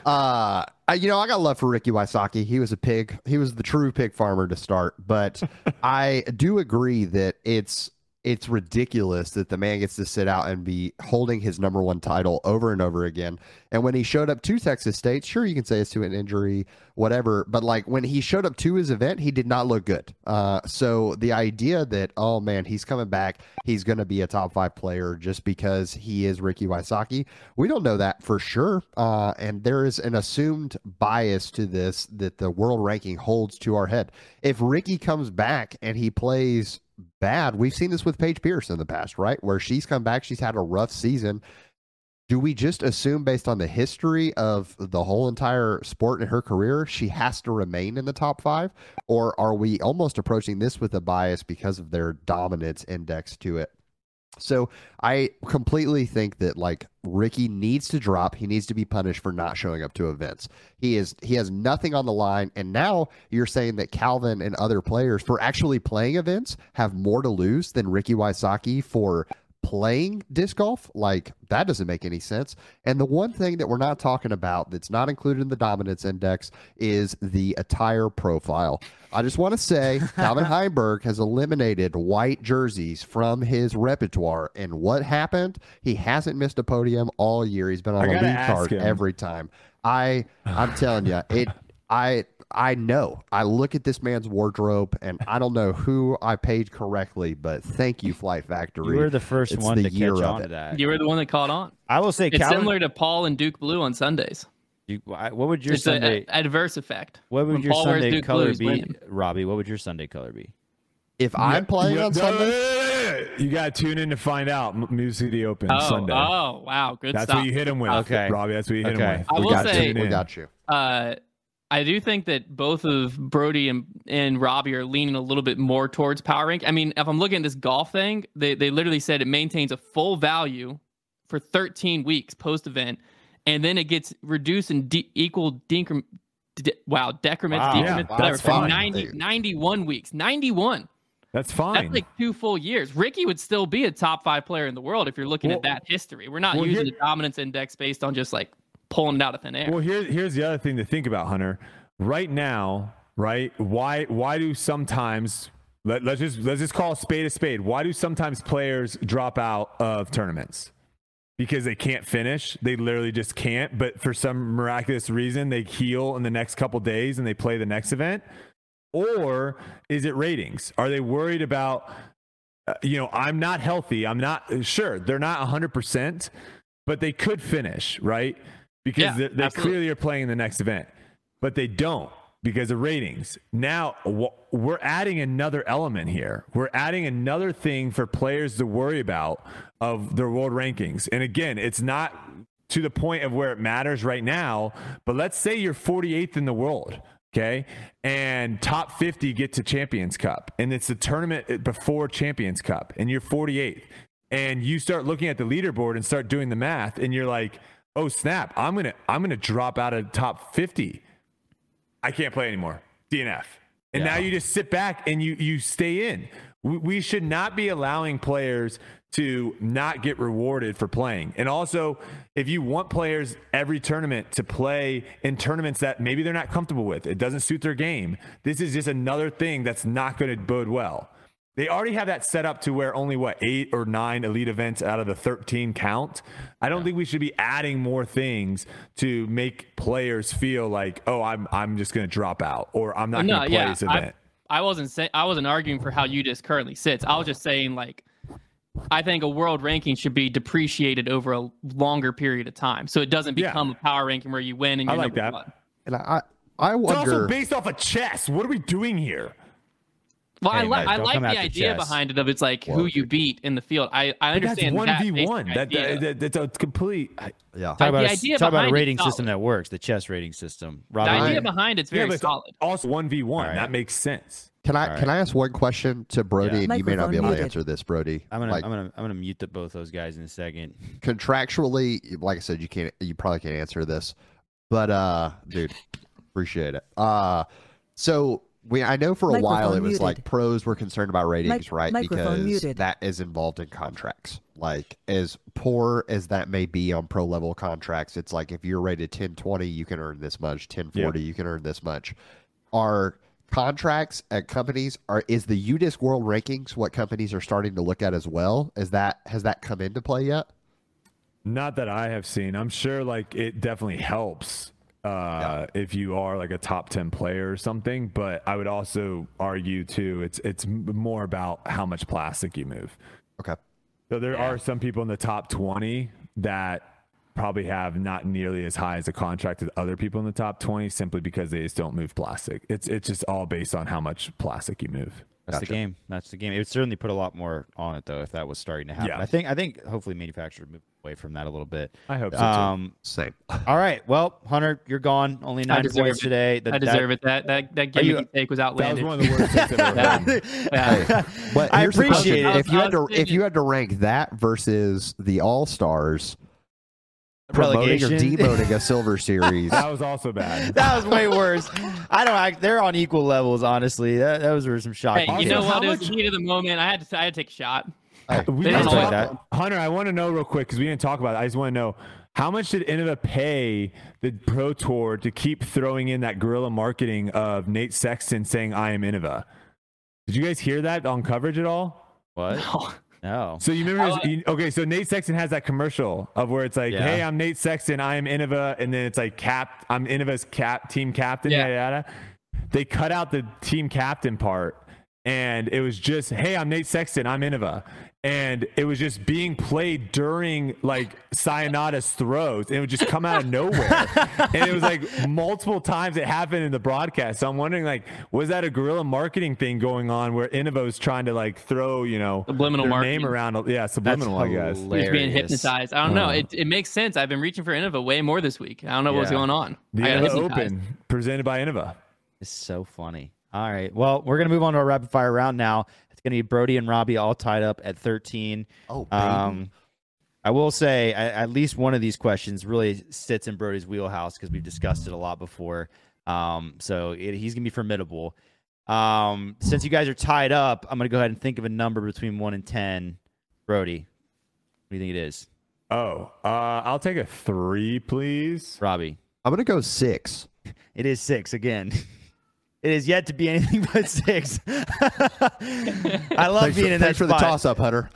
I got love for Ricky Wysocki. He was a pig. He was the true pig farmer to start. But I do agree that it's ridiculous that the man gets to sit out and be holding his number one title over and over again. And when he showed up to Texas State, sure, you can say it's to an injury, whatever. But, like, when he showed up to his event, he did not look good. So the idea that, oh, man, he's coming back, he's going to be a top 5 player just because he is Ricky Wysocki, we don't know that for sure. And there is an assumed bias to this that the world ranking holds to our head. If Ricky comes back and he plays bad, we've seen this with Paige Pierce in the past, right? Where she's come back, she's had a rough season. Do we just assume, based on the history of the whole entire sport in her career, she has to remain in the top 5? Or are we almost approaching this with a bias because of their dominance index to it? So I completely think that, like, Ricky needs to drop. He needs to be punished for not showing up to events. He has nothing on the line. And now you're saying that Calvin and other players, for actually playing events, have more to lose than Ricky Wysocki for playing disc golf? Like, that doesn't make any sense. And the one thing that we're not talking about that's not included in the dominance index is the attire profile. I just want to say Calvin Heimberg has eliminated white jerseys from his repertoire. And what happened? He hasn't missed a podium all year. He's been on a lead card every time. I'm telling you, I know. I look at this man's wardrobe, and I don't know who I paid correctly, but thank you, Flight Factory. You were the first one to catch on to that. You were the one that caught on. I will say, it's similar to Paul and Duke Blue on Sundays. What would your Sunday adverse effect? What would your Sunday color be, Robbie? What would your Sunday color be? If I'm playing on Sunday, you got to tune in to find out. Music City Open Sunday. Oh, wow, good that's stuff. What you hit him with. Okay, Robbie. That's what you hit him with. I will say, we got you. I do think that both of Brody and Robbie are leaning a little bit more towards power rank. I mean, if I'm looking at this golf thing, they literally said it maintains a full value for 13 weeks post event, and then it gets reduced in decrements, that's for fine. 91 weeks. 91. That's fine. That's like 2 full years. Ricky would still be a top 5 player in the world if you're looking at that history. We're not using the dominance index based on just like pulling it out of thin air. Well, here's the other thing to think about, Hunter. Right now, right? Why do sometimes let's just call a spade? Why do sometimes players drop out of tournaments? Because they can't finish. They literally just can't. But for some miraculous reason, they heal in the next couple days and they play the next event. Or is it ratings? Are they worried about, I'm not healthy. I'm not sure. They're not 100%, but they could finish, right? Because they clearly are playing the next event, but they don't because of ratings. Now we're adding another element here. We're adding another thing for players to worry about of their world rankings. And again, it's not to the point of where it matters right now, but let's say you're 48th in the world. Okay. And top 50 get to Champions Cup, and it's a tournament before Champions Cup, and you're 48th, and you start looking at the leaderboard and start doing the math, and you're like, oh snap, I'm gonna drop out of top 50. I can't play anymore. DNF. And now you just sit back and you stay in. We should not be allowing players to not get rewarded for playing. And also, if you want players every tournament to play in tournaments that maybe they're not comfortable with, it doesn't suit their game, this is just another thing that's not going to bode well. They already have that set up to where only 8 or 9 elite events out of the 13 count. I don't think we should be adding more things to make players feel like, oh, I'm just going to drop out, or I'm not going to play this event. I wasn't arguing for how UDIS currently sits. I was just saying, like, I think a world ranking should be depreciated over a longer period of time, so it doesn't become a power ranking where you win and you're number one. And I wonder. It's also based off of chess. What are we doing here? Well, I like the idea behind it of it's like who you beat in the field. I understand that's 1v1. That's a complete. Talk about a rating system that works. The chess rating system. The idea behind it's very solid. Also 1v1. That makes sense. Can I ask one question to Brody? And you may not be able to answer this, Brody. I'm gonna mute both those guys in a second. Contractually, like I said, you probably can't answer this, but dude, appreciate it. So I know for a while it was like pros were concerned about ratings, right? Because that is involved in contracts. Like, as poor as that may be on pro level contracts, it's like if you're rated 1020, you can earn this much. 1040, you can earn this much. Are contracts at companies is the UDisc World Rankings what companies are starting to look at as well? Has that come into play yet? Not that I have seen. I'm sure like it definitely helps if you are like a top 10 player or something, but I would also argue too it's more about how much plastic you move. Okay. So there are some people in the top 20 that probably have not nearly as high as a contract as other people in the top 20 simply because they just don't move plastic. It's just all based on how much plastic you move. That's the game. That's the game. It would certainly put a lot more on it though if that was starting to happen. Yeah. I think hopefully manufacturers move away from that a little bit. I hope so too. Same. All right. Well, Hunter, you're gone. Only 9 points today. I deserve it. That gimmicky take was outlandish. That was one of the worst takes I've ever heard. But I appreciate it. If you had to rank that versus the All-Stars, promoting or demoting a Silver Series. That was also bad. That was way worse. They're on equal levels, honestly. Those were some shocking. Hey, you know what? It was the heat of the moment. I had to take a shot. Hunter, I want to know real quick because we didn't talk about it. I just want to know how much did Innova pay the Pro Tour to keep throwing in that guerrilla marketing of Nate Sexton saying "I am Innova"? Did you guys hear that on coverage at all? What? No. So you remember? Okay, so Nate Sexton has that commercial of where it's like, "Hey, I'm Nate Sexton. I am Innova," and then it's like, I'm Innova's team captain." Yada yada. They cut out the team captain part, and it was just, "Hey, I'm Nate Sexton. I'm Innova." and it was just being played during like Sayonada's throws, and it would just come out of nowhere. And it was like multiple times it happened in the broadcast. So I'm wondering, like, was that a guerrilla marketing thing going on where Innova's trying to like throw, Subliminal their marketing. name around? Yeah, subliminal, I guess. He was being hypnotized. I don't know. It makes sense. I've been reaching for Innova way more this week. I don't know what's going on. The I got Innova hypnotized. Open presented by Innova. It's so funny. All right. Well, we're going to move on to our rapid fire round now. It's going to be Brody and Robbie all tied up at 13. Oh, baby. I will say at least one of these questions really sits in Brody's wheelhouse because we've discussed it a lot before. So he's going to be formidable. Since you guys are tied up, I'm going to go ahead and think of a number between 1 and 10. Brody, what do you think it is? I'll take a 3, please. Robbie. I'm going to go 6. It is 6 again. It is yet to be anything but 6. I love being in that Thanks for the spot. toss-up, Hunter.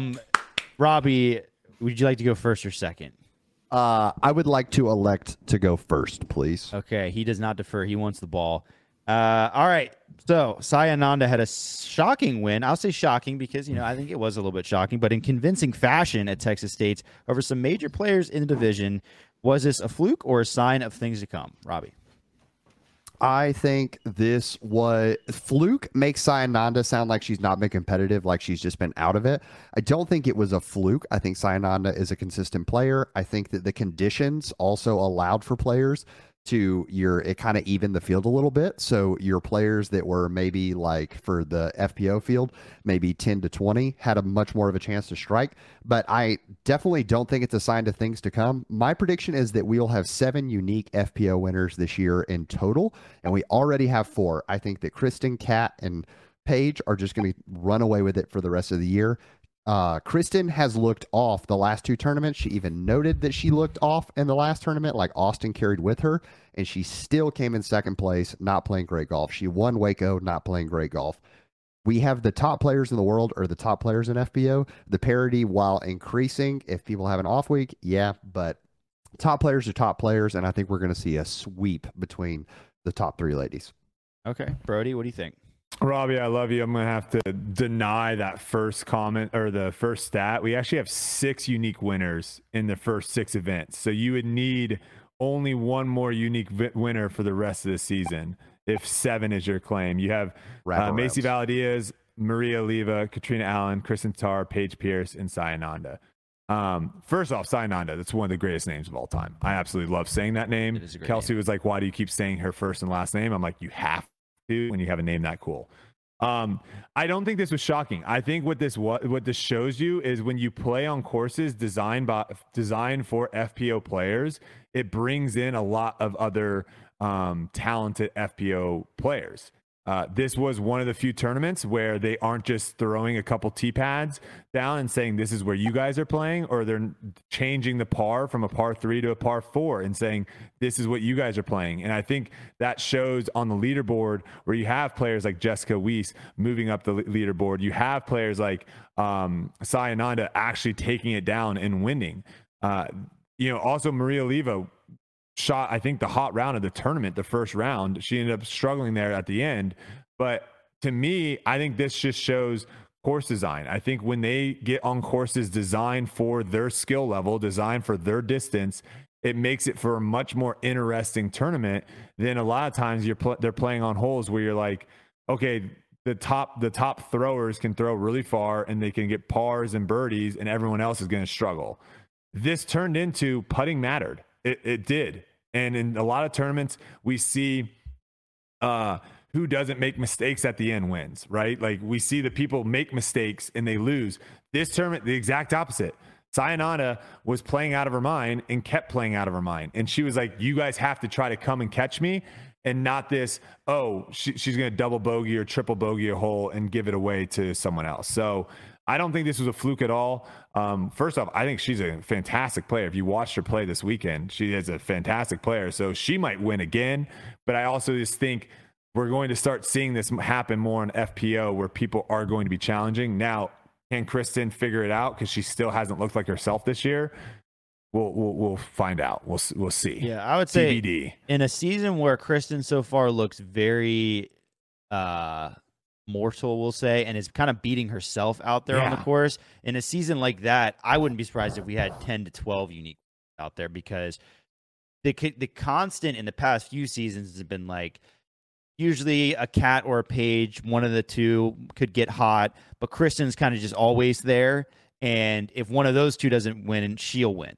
Robbie, would you like to go first or second? I would like to elect to go first, please. Okay, he does not defer. He wants the ball. All right. So Sayananda had a shocking win. I'll say shocking because, I think it was a little bit shocking, but in convincing fashion at Texas State over some major players in the division. Was this a fluke or a sign of things to come? Robbie. I think this was fluke makes Sayananda sound like she's not been competitive, like she's just been out of it. I don't think it was a fluke. I think Sayananda is a consistent player. I think that the conditions also allowed for players to it kind of evened the field a little bit. So your players that were maybe like for the FPO field, maybe 10 to 20 had a much more of a chance to strike. But I definitely don't think it's a sign of things to come. My prediction is that we'll have 7 unique FPO winners this year in total. And we already have 4. I think that Kristen, Kat, and Paige are just going to run away with it for the rest of the year. Kristen has looked off the last 2 tournaments. She even noted that she looked off in the last tournament, like Austin carried with her, and she still came in second place, not playing great golf. She won Waco, not playing great golf. We have the top players in the world or the top players in FBO. The parity, while increasing, if people have an off week, yeah, but top players are top players, and I think we're going to see a sweep between the top 3 ladies. Okay. Brody, what do you think? Robbie, I love you. I'm going to have to deny that first comment or the first stat. We actually have 6 unique winners in the first 6 events. So you would need only one more unique winner for the rest of the season if 7 is your claim. You have Macy Valadiaz, Maria Oliva, Katrina Allen, Kristen Tarr, Paige Pierce, and Sayananda. First off, Sayananda, that's one of the greatest names of all time. I absolutely love saying that name. Kelsey was like, why do you keep saying her first and last name? I'm like, you have to when you have a name that cool. I don't think this was shocking. I think what this shows you is when you play on courses designed for FPO players, it brings in a lot of other talented FPO players. This was one of the few tournaments where they aren't just throwing a couple tee pads down and saying this is where you guys are playing, or they're changing the par from a par 3 to a par 4 and saying this is what you guys are playing. And I think that shows on the leaderboard where you have players like Jessica Weiss moving up the leaderboard. You have players like Sayananda actually taking it down and winning. Also Maria Oliva shot, I think, the hot round of the tournament, the first round. She ended up struggling there at the end. But to me, I think this just shows course design. I think when they get on courses designed for their skill level, designed for their distance, it makes it for a much more interesting tournament than a lot of times they're playing on holes where you're like, okay, the top throwers can throw really far and they can get pars and birdies and everyone else is going to struggle. This turned into putting mattered. It did. And in a lot of tournaments, we see who doesn't make mistakes at the end wins, right? Like we see the people make mistakes and they lose. This tournament, the exact opposite. Sayananda was playing out of her mind and kept playing out of her mind. And she was like, you guys have to try to come and catch me, and not this, she's going to double bogey or triple bogey a hole and give it away to someone else. So I don't think this was a fluke at all. First off, I think she's a fantastic player. If you watched her play this weekend, she is a fantastic player. So she might win again. But I also just think we're going to start seeing this happen more in FPO where people are going to be challenging. Now, can Kristen figure it out because she still hasn't looked like herself this year? We'll find out. We'll see. Yeah, I would say TBD. In a season where Kristen so far looks very mortal, we'll say, and is kind of beating herself out there on the course. In a season like that, I wouldn't be surprised if we had 10 to 12 unique out there, because the constant in the past few seasons has been like usually a Cat or a Paige, one of the two could get hot, but Kristen's kind of just always there. And if one of those two doesn't win, she'll win.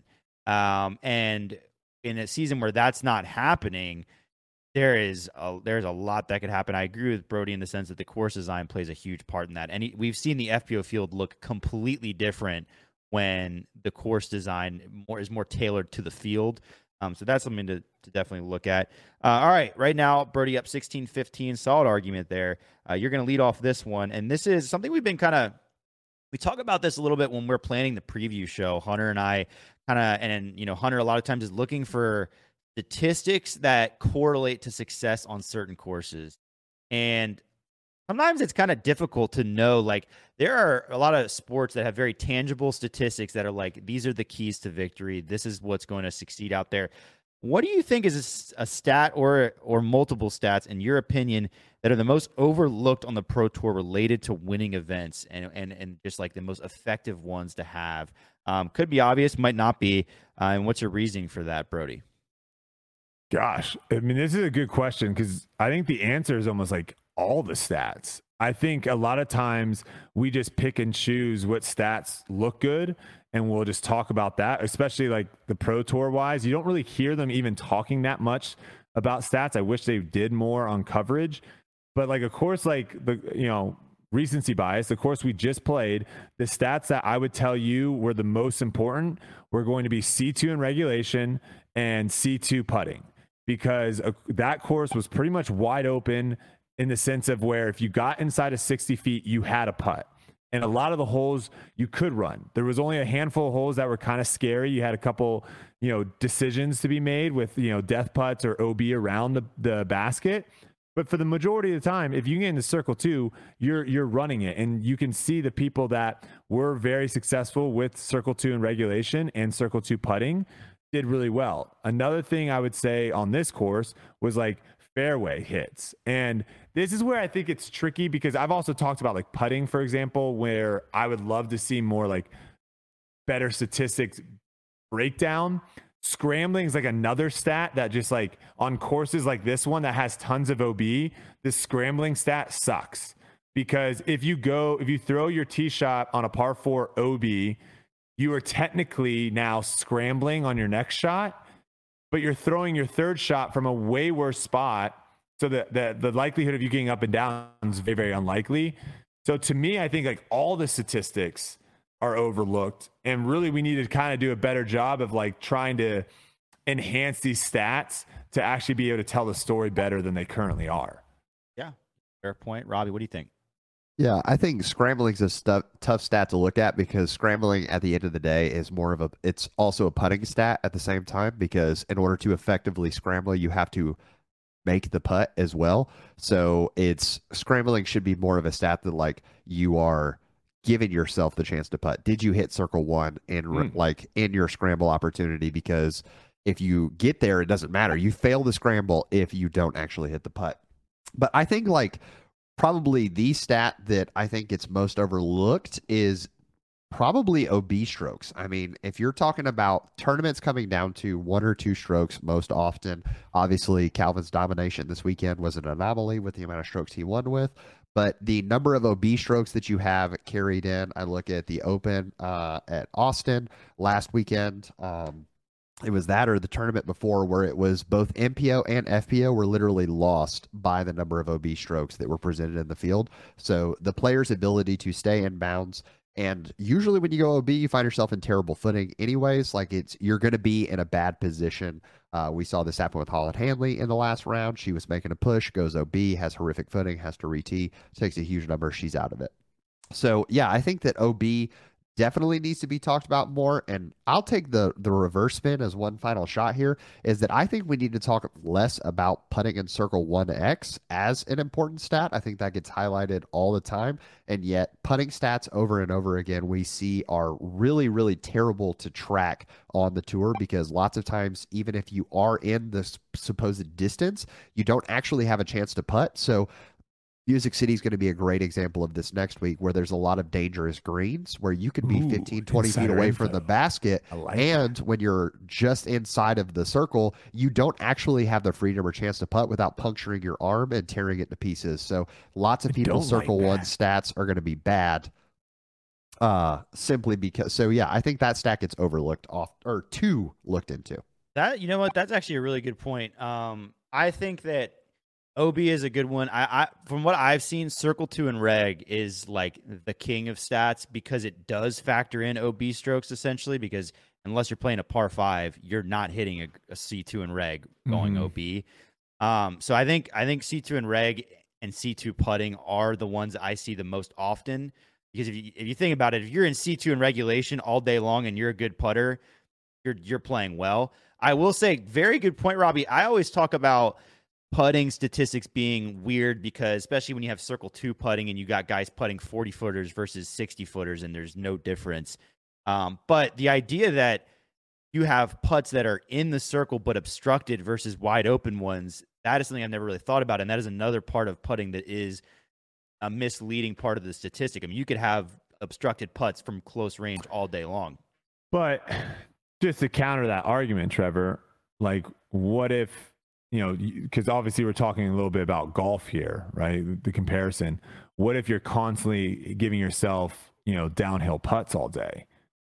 And in a season where that's not happening, there's a lot that could happen. I agree with Brody in the sense that the course design plays a huge part in that. And we've seen the FPO field look completely different when the course design is more tailored to the field. So that's something to definitely look at. All right, right now, Brody up 16-15, solid argument there. You're going to lead off this one. And this is something we've been we talk about this a little bit when we're planning the preview show. Hunter and I Hunter a lot of times is looking for statistics that correlate to success on certain courses. And sometimes it's kind of difficult to know, like, there are a lot of sports that have very tangible statistics that are like, these are the keys to victory. This is what's going to succeed out there. What do you think is a stat or multiple stats, in your opinion, that are the most overlooked on the Pro Tour related to winning events and just like the most effective ones to have? Could be obvious, might not be. And what's your reasoning for that, Brody? Gosh, I mean, this is a good question, because I think the answer is almost like all the stats. I think a lot of times we just pick and choose what stats look good, and we'll just talk about that, especially like the Pro Tour wise. You don't really hear them even talking that much about stats. I wish they did more on coverage, but like a course like the, recency bias, the course we just played, the stats that I would tell you were the most important were going to be C2 in regulation and C2 putting, because that course was pretty much wide open in the sense of where if you got inside of 60 feet, you had a putt. And a lot of the holes you could run. There was only a handful of holes that were kind of scary. You had a couple, decisions to be made with, death putts or OB around the basket. But for the majority of the time, if you get into circle 2, you're running it. And you can see the people that were very successful with circle 2 in regulation and circle 2 putting did really well. Another thing I would say on this course was like fairway hits. And this is where I think it's tricky, because I've also talked about like putting, for example, where I would love to see more like better statistics breakdown. Scrambling is like another stat that just like on courses like this one that has tons of OB, this scrambling stat sucks, because if you throw your tee shot on a par 4 OB, you are technically now scrambling on your next shot, but you're throwing your third shot from a way worse spot. So the likelihood of you getting up and down is very, very unlikely. So to me, I think like all the statistics are overlooked, and really we need to kind of do a better job of like trying to enhance these stats to actually be able to tell the story better than they currently are. Yeah, fair point. Robbie, what do you think? Yeah, I think scrambling's a tough stat to look at, because scrambling at the end of the day is it's also a putting stat at the same time, because in order to effectively scramble, you have to make the putt as well. So scrambling should be more of a stat that like you are giving yourself the chance to putt. Did you hit circle 1 like in your scramble opportunity? Because if you get there, it doesn't matter. You fail the scramble if you don't actually hit the putt. But I think like probably the stat that I think gets most overlooked is probably OB strokes. I mean, if you're talking about tournaments coming down to 1 or 2 strokes most often, obviously Calvin's domination this weekend was an anomaly with the amount of strokes he won with, but the number of OB strokes that you have carried in, I look at the Open at Austin last weekend. It was that or the tournament before, where it was both MPO and FPO were literally lost by the number of OB strokes that were presented in the field. So the player's ability to stay in bounds, and usually when you go OB, you find yourself in terrible footing anyways. Like you're going to be in a bad position. We saw this happen with Holland Hanley in the last round. She was making a push, goes OB, has horrific footing, has to re-tee, takes a huge number, she's out of it. So yeah, I think that OB definitely needs to be talked about more. And I'll take the reverse spin as one final shot here, is that I think we need to talk less about putting in circle 1X as an important stat. I think that gets highlighted all the time. And yet putting stats over and over again, we see are really, really terrible to track on the tour, because lots of times, even if you are in the supposed distance, you don't actually have a chance to putt. So Music City is going to be a great example of this next week, where there's a lot of dangerous greens where you could be 15, 20 feet away from the basket. And when you're just inside of the circle, you don't actually have the freedom or chance to putt without puncturing your arm and tearing it to pieces. So lots of people's circle one stats are going to be bad. Simply because, so yeah, I think that stat gets overlooked too looked into. That, you know what, that's actually a really good point. I think that OB is a good one. I from what I've seen, Circle 2 and Reg is like the king of stats because it does factor in OB strokes essentially, because unless you're playing a par 5, you're not hitting a C2 and Reg going OB. So I think C2 and Reg and C2 putting are the ones I see the most often, because if you think about it, if you're in C2 and regulation all day long and you're a good putter, you're playing well. I will say, very good point, Robbie. I always talk about putting statistics being weird because, especially when you have Circle 2 putting and you got guys putting 40 footers versus 60 footers and there's no difference. But the idea that you have putts that are in the circle but obstructed versus wide open ones, that is something I've never really thought about. And that is another part of putting that is a misleading part of the statistic. I mean, you could have obstructed putts from close range all day long. But just to counter that argument, Trevor, like what if, because obviously we're talking a little bit about golf here, right? The comparison. What if you're constantly giving yourself, downhill putts all day?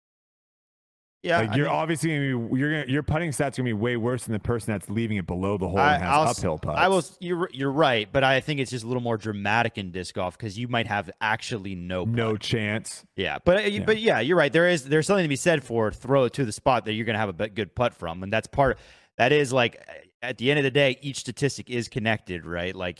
Yeah, like you're obviously your putting stats gonna be way worse than the person that's leaving it below the hole and has uphill putts. You're right, but I think it's just a little more dramatic in disc golf because you might have actually no chance. Yeah, but yeah, you're right. There's something to be said for throw it to the spot that you're gonna have a good putt from, and that is like, at the end of the day, each statistic is connected, right? Like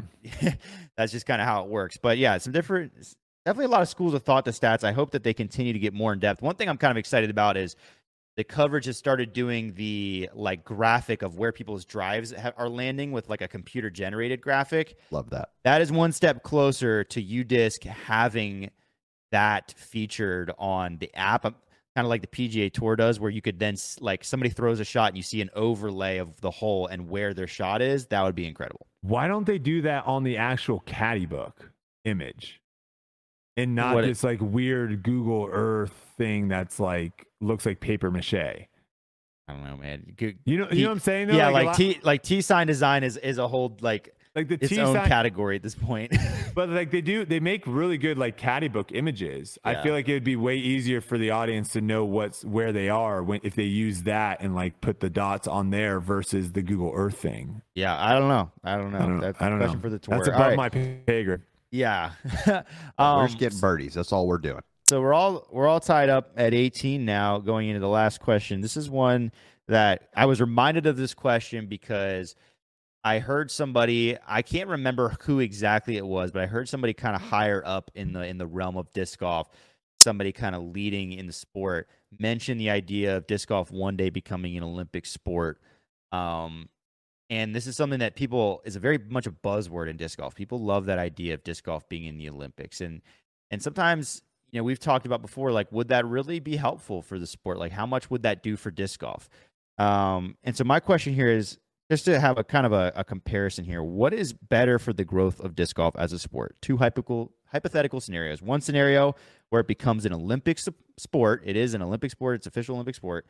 that's just kind of how it works. But yeah, definitely a lot of schools of thought to stats. I hope that they continue to get more in depth. One thing I'm kind of excited about is the coverage has started doing the like graphic of where people's drives are landing with like a computer generated graphic. Love that. That is one step closer to UDisc having that featured on the app. Kind of like the PGA Tour does, where you could then, like, somebody throws a shot and you see an overlay of the hole and where their shot is. That would be incredible. Why don't they do that on the actual caddy book image and not this like weird Google Earth thing that's like looks like paper mache? I don't know, man. You know what I'm saying? Though? Yeah, like T sign design is a whole like the its own category at this point. But like they make really good like caddy book images. Yeah. I feel like it would be way easier for the audience to know where they are if they use that and like put the dots on there versus the Google Earth thing. Yeah, I don't know. That's a question for the tour. That's above my pay grade. Yeah. We're just getting birdies. That's all we're doing. So we're all tied up at 18 now, going into the last question. This is one that I was reminded of this question because I heard somebody, I can't remember who exactly it was, but I heard somebody kind of higher up in the realm of disc golf, somebody kind of leading in the sport, mention the idea of disc golf one day becoming an Olympic sport. And this is something that is a very much a buzzword in disc golf. People love that idea of disc golf being in the Olympics. And sometimes, we've talked about before, like, would that really be helpful for the sport? Like, how much would that do for disc golf? And so my question here is, just to have a kind of a comparison here, what is better for the growth of disc golf as a sport? Two hypothetical scenarios. One scenario where it becomes an Olympic sport. It is an Olympic sport. It's official Olympic sport.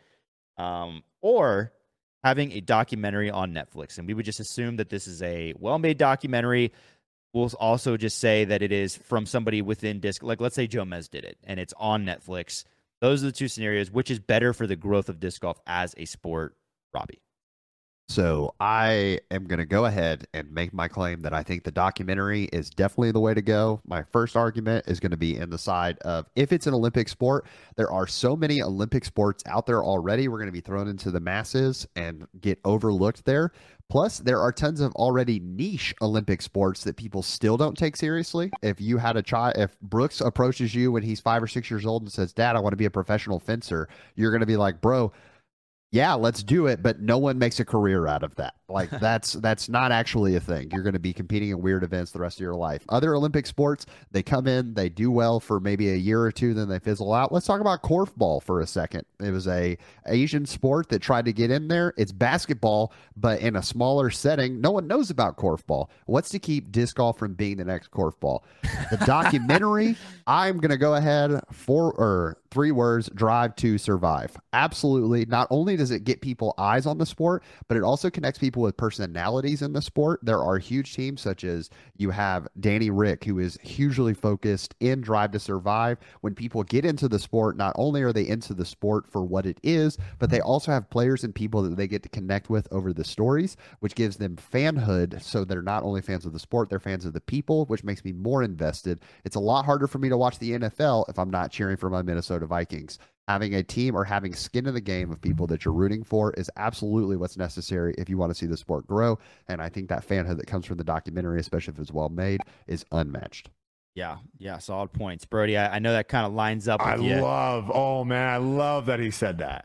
Or having a documentary on Netflix. And we would just assume that this is a well-made documentary. We'll also just say that it is from somebody within disc. Like, let's say Joe Mez did it, and it's on Netflix. Those are the two scenarios. Which is better for the growth of disc golf as a sport, Robbie? So I am going to go ahead and make my claim that I think the documentary is definitely the way to go. My first argument is going to be in the side of, if it's an Olympic sport, there are so many Olympic sports out there already. We're going to be thrown into the masses and get overlooked there. Plus, there are tons of already niche Olympic sports that people still don't take seriously. If you had a child, if Brooks approaches you when he's 5 or 6 years old and says, "Dad, I want to be a professional fencer," you're going to be like, "Bro, yeah, let's do it," but no one makes a career out of that. Like that's not actually a thing. You're going to be competing in weird events the rest of your life. Other Olympic sports, they come in, they do well for maybe a year or two, then they fizzle out. Let's talk about korfball for a second. It was a Asian sport that tried to get in there. It's basketball, but in a smaller setting. No one knows about korfball. What's to keep disc golf from being the next korfball? The documentary, I'm going to go ahead, 3 words, Drive to Survive. Absolutely. Not only does it get people eyes on the sport, but it also connects people with personalities in the sport. There are huge teams such as you have Danny Rick, who is hugely focused in Drive to Survive. When people get into the sport, not only are they into the sport for what it is, but they also have players and people that they get to connect with over the stories, which gives them fanhood. So they're not only fans of the sport, they're fans of the people, which makes me more invested. It's a lot harder for me to watch the NFL if I'm not cheering for my Minnesota Vikings. Having a team or having skin in the game of people that you're rooting for is absolutely what's necessary if you want to see the sport grow. And I think that fanhood that comes from the documentary, especially if it's well made, is unmatched. Yeah, solid points, Brody. I know that kind of lines up with you. I love that he said that.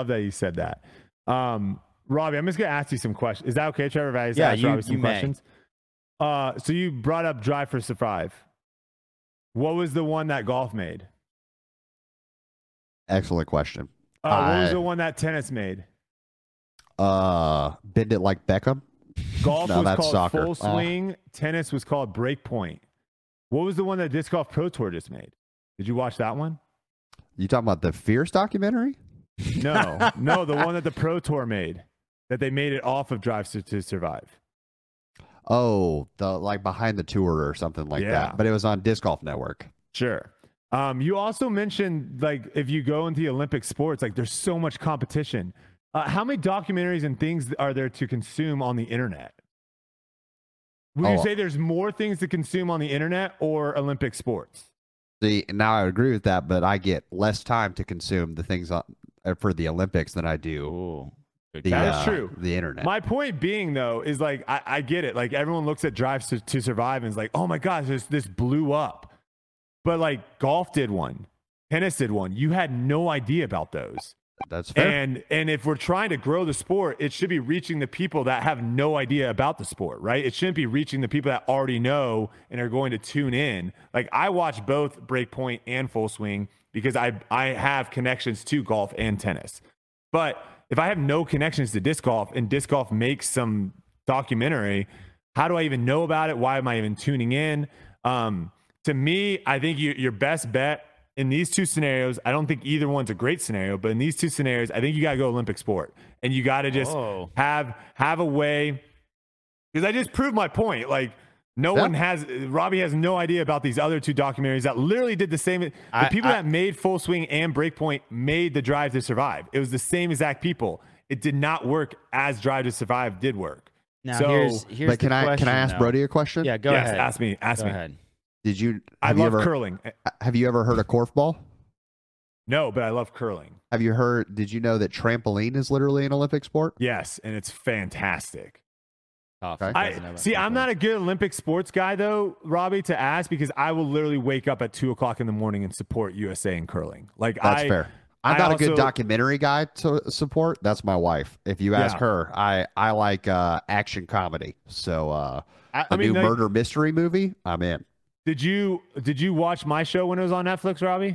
Robbie, I'm just gonna ask you some questions. Is that okay, Trevor? Some questions. So you brought up Drive for Survive. What was the one that golf made? Excellent question. What was the one that tennis made? Bend It Like Beckham. Golf No, was that's called soccer. Full Swing. Tennis was called Breakpoint. What was the one that Disc Golf Pro Tour just made? Did you watch that one? You talking about the Fierce documentary? No, the one that the Pro Tour made, that they made it off of Drive to Survive. Oh, the like Behind the Tour or something like that. But it was on Disc Golf Network. Sure. You also mentioned, like, if you go into the Olympic sports, like, there's so much competition. How many documentaries and things are there to consume on the internet? Would you say there's more things to consume on the internet or Olympic sports? See, now I agree with that, but I get less time to consume the things for the Olympics than I do That is true. The internet. My point being, though, is like, I get it. Like, everyone looks at Drive to Survive and is like, oh my gosh, this blew up. But like, golf did one, tennis did one. You had no idea about those. That's fair. And if we're trying to grow the sport, it should be reaching the people that have no idea about the sport, right? It shouldn't be reaching the people that already know and are going to tune in. Like, I watch both Breakpoint and Full Swing because I have connections to golf and tennis. But if I have no connections to disc golf and disc golf makes some documentary, how do I even know about it? Why am I even tuning in? To me, I think your best bet in these two scenarios, I don't think either one's a great scenario, but in these two scenarios, I think you got to go Olympic sport. And you got to just have a way, because I just proved my point. Like, Robbie has no idea about these other two documentaries that literally did the same. The people that made Full Swing and Breakpoint made the Drive to Survive. It was the same exact people. It did not work as Drive to Survive did work. Now, so, here's but can I ask Brody a question? Yeah, go ahead. Ask me. Go ahead. I love curling. Have you ever heard of korfball? No, but I love curling. Did you know that trampoline is literally an Olympic sport? Yes, and it's fantastic. Okay. I'm not a good Olympic sports guy, though, Robbie, to ask, because I will literally wake up at 2:00 in the morning and support USA in curling. Like, that's fair. I'm not a good documentary guy to support. That's my wife. If you ask her, I like action comedy. So murder mystery movie, I'm in. Did you watch my show when it was on Netflix, Robbie?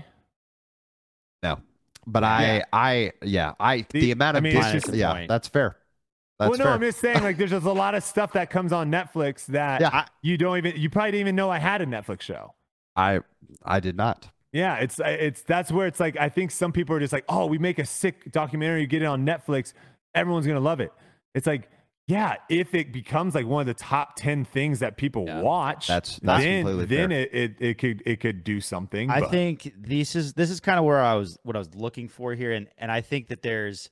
No, but the amount of that's fair. That's fair. I'm just saying, like, there's just a lot of stuff that comes on Netflix that you probably didn't even know I had a Netflix show. I did not. Yeah, that's where it's like, I think some people are just like, oh, we make a sick documentary, you get it on Netflix, everyone's gonna love it. It's like, yeah, if it becomes like one of the top 10 things that people watch, that's completely fair. Then it could do something. I think this is kind of what I was looking for here, and I think that there's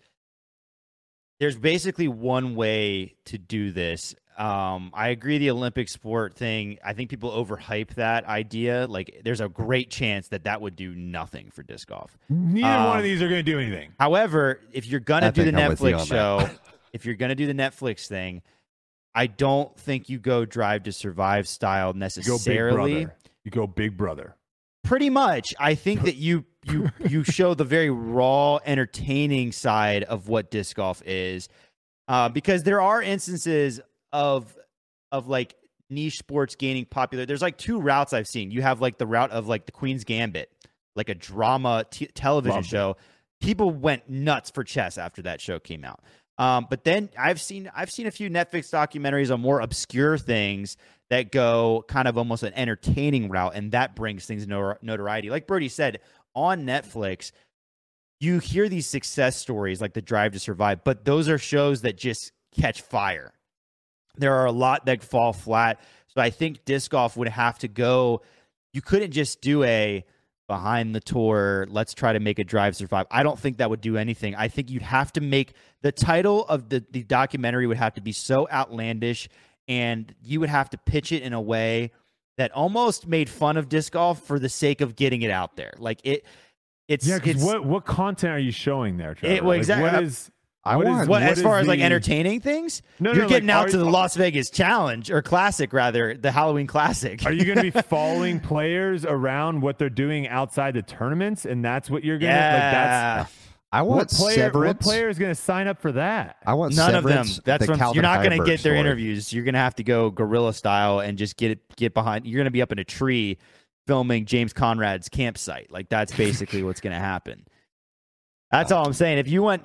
basically one way to do this. I agree, the Olympic sport thing, I think people overhype that idea. Like, there's a great chance that would do nothing for disc golf. Neither one of these are going to do anything. However, if you're going to do the Netflix show, if you're going to do the Netflix thing, I don't think you go Drive to Survive style necessarily. You go Big Brother. Pretty much. I think that you show the very raw, entertaining side of what disc golf is. because there are instances of like niche sports gaining popular. There's like two routes I've seen. You have like the route of like the Queen's Gambit, like a drama television show. People went nuts for chess after that show came out. But then I've seen a few Netflix documentaries on more obscure things that go kind of almost an entertaining route, and that brings things notoriety. Like Brody said, on Netflix, you hear these success stories like The Drive to Survive, but those are shows that just catch fire. There are a lot that fall flat. So I think disc golf would have to go. You couldn't just do a behind the tour, let's try to make a Drive Survive. I don't think that would do anything. I think you'd have to make the title of the documentary would have to be so outlandish, and you would have to pitch it in a way that almost made fun of disc golf for the sake of getting it out there. Like it's what content are you showing there, Trevor? Well, exactly. What is as far as like entertaining things? You're getting out to the Las Vegas Challenge or Classic, rather, the Halloween Classic. Are you going to be following players around what they're doing outside the tournaments, and that's what you're going to like? That's I want what player is going to sign up for that? I want none of them. That's what you're not going to get their story. interviews. You're going to have to go guerrilla style and just get behind. You're going to be up in a tree filming James Conrad's campsite. Like that's basically what's going to happen. That's all I'm saying. If you want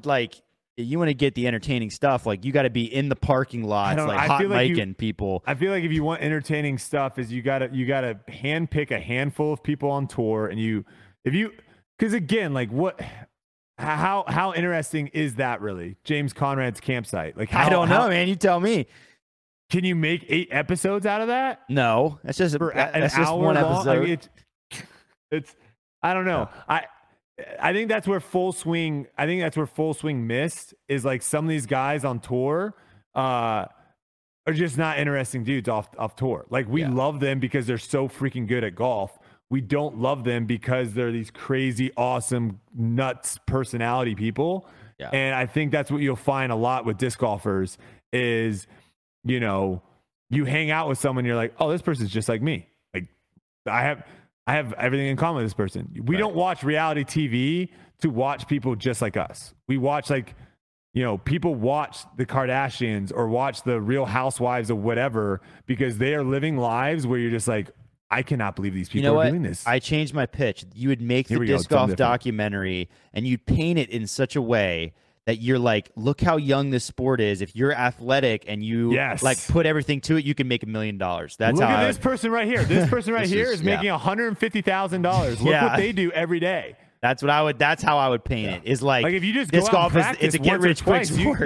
to get the entertaining stuff, like you got to be in the parking lots, like hot micing people. I feel like if you want entertaining stuff, is you gotta handpick a handful of people on tour, and because again, like how interesting is that really? James Conrad's campsite, like I don't know, man. You tell me. Can you make 8 episodes out of that? No, that's just an hour one long. episode. It's I don't know. I think that's where Full Swing. I think that's where Full Swing missed is like some of these guys on tour are just not interesting dudes off tour. Like we love them because they're so freaking good at golf. We don't love them because they're these crazy, awesome, nuts personality people. Yeah. And I think that's what you'll find a lot with disc golfers is, you hang out with someone, you're like, oh, this person's just like me. Like I have everything in common with this person. We don't watch reality TV to watch people just like us. We watch people watch the Kardashians or watch the Real Housewives or whatever because they are living lives where you're just like, I cannot believe these people are doing this. I changed my pitch. You would make the disc golf documentary and you'd paint it in such a way that you're like, look how young this sport is. If you're athletic and you put everything to it, you can make $1 million. That's look at this person right here. This person right here is making $150,000. Look what they do every day. That's how I would paint it. Is like if you just disc golf it's a get rich quick sport.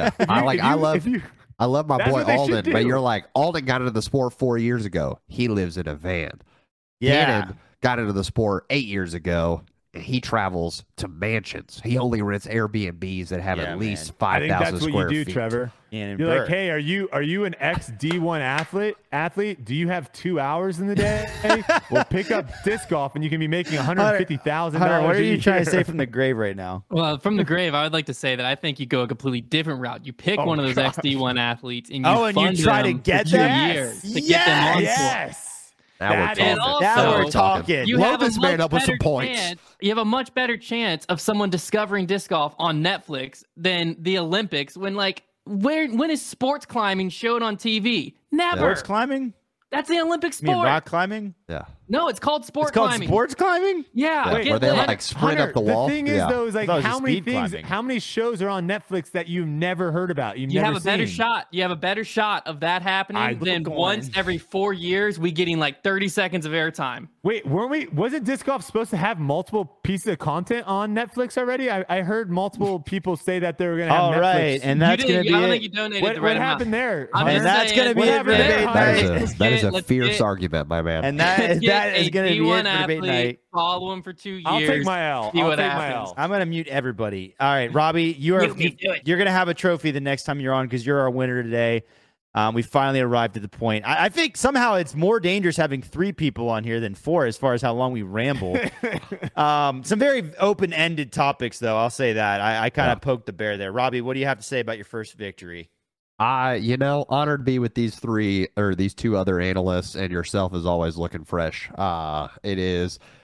I love my boy Alden, but you're like, Alden got into the sport 4 years ago. He lives in a van. Cannon got into the sport 8 years ago. He travels to mansions. He only rents Airbnbs that have at least 5,000 square feet. I think that's what you do, Trevor. You're like, hey, are you an ex D1 athlete? Do you have 2 hours in the day? Well, pick up disc golf and you can be making $150,000. What are you trying to say from the grave right now? Well, from the grave, I would like to say that I think you go a completely different route. You pick one of those ex D1 athletes and you try to get them years to get them on tour. Now we're talking. You have this man up with some points. You have a much better chance of someone discovering disc golf on Netflix than the Olympics. When is sports climbing showed on TV? Never. Sports climbing? That's the Olympic sport. You mean rock climbing? Yeah. No, it's called sports climbing? Yeah. Where they like sprint up the wall. The thing is, though, is like how many shows are on Netflix that you've never heard about? You have a better shot. You have a better shot of that happening than once every 4 years we getting like 30 seconds of airtime. Wait, wasn't disc golf supposed to have multiple pieces of content on Netflix already? I heard multiple people say that they were going to have Netflix. All right, and that's going to be I don't think you donated the right What happened there? And that's going to be it for debate night. That is a fierce argument, my man. And that is going to be it for debate night. Follow him for 2 years. I'll take my L. I'm going to mute everybody. All right, Robbie, you're going to have a trophy the next time you're on because you're our winner today. We finally arrived at the point. I think somehow it's more dangerous having 3 people on here than 4 as far as how long we ramble. Some very open-ended topics, though. I'll say that. I kind of poked the bear there. Robbie, what do you have to say about your first victory? Honored to be with these 3 or these 2 other analysts, and yourself is always looking fresh.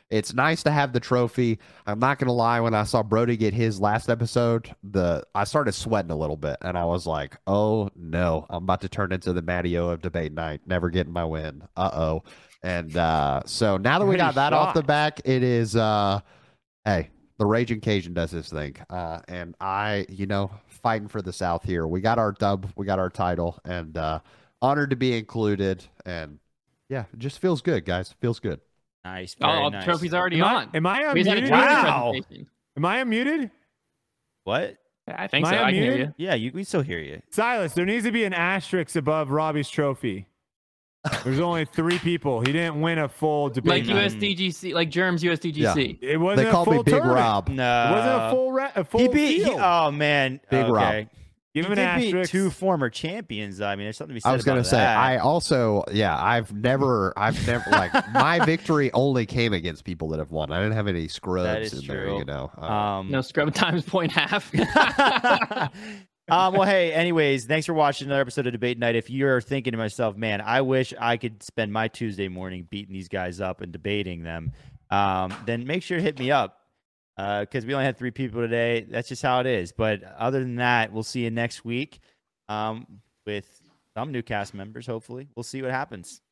it's nice to have the trophy. I'm not gonna lie, when I saw Brody get his last episode, I started sweating a little bit, and I was like, oh no, I'm about to turn into the Matteo of debate night, never getting my win. Uh-oh. And so now that we got that off the back, it is hey, the Raging Cajun does his thing. And I, fighting for the South here. We got our dub, we got our title, and honored to be included. And yeah, it just feels good, guys. Feels good. Nice. Oh, nice. the trophy's already on. Am I We just had a unmuted? trailer Wow. presentation. Am I unmuted? What? I think Am so. I I can hear unmuted? you. Yeah, we still hear you. Silas, there needs to be an asterisk above Robbie's trophy. There's only 3 people. He didn't win a full debate. Like night. USDGC, like Germs USDGC. It wasn't They a called full me Big tournament. Rob. No. It wasn't a full He full beat. field. Oh man, Big okay. Rob. Give him He an did beat asterisk. 2 former champions. I mean, there's something to be said I was gonna about say, that. I also, I've never like my victory only came against people that have won. I didn't have any That scrubs is in there, true. No scrub times 0.5. Well, hey, anyways, thanks for watching another episode of Debate Night. If you're thinking to myself, man, I wish I could spend my Tuesday morning beating these guys up and debating them, then make sure to hit me up because we only had 3 people today. That's just how it is. But other than that, we'll see you next week with some new cast members, hopefully. We'll see what happens.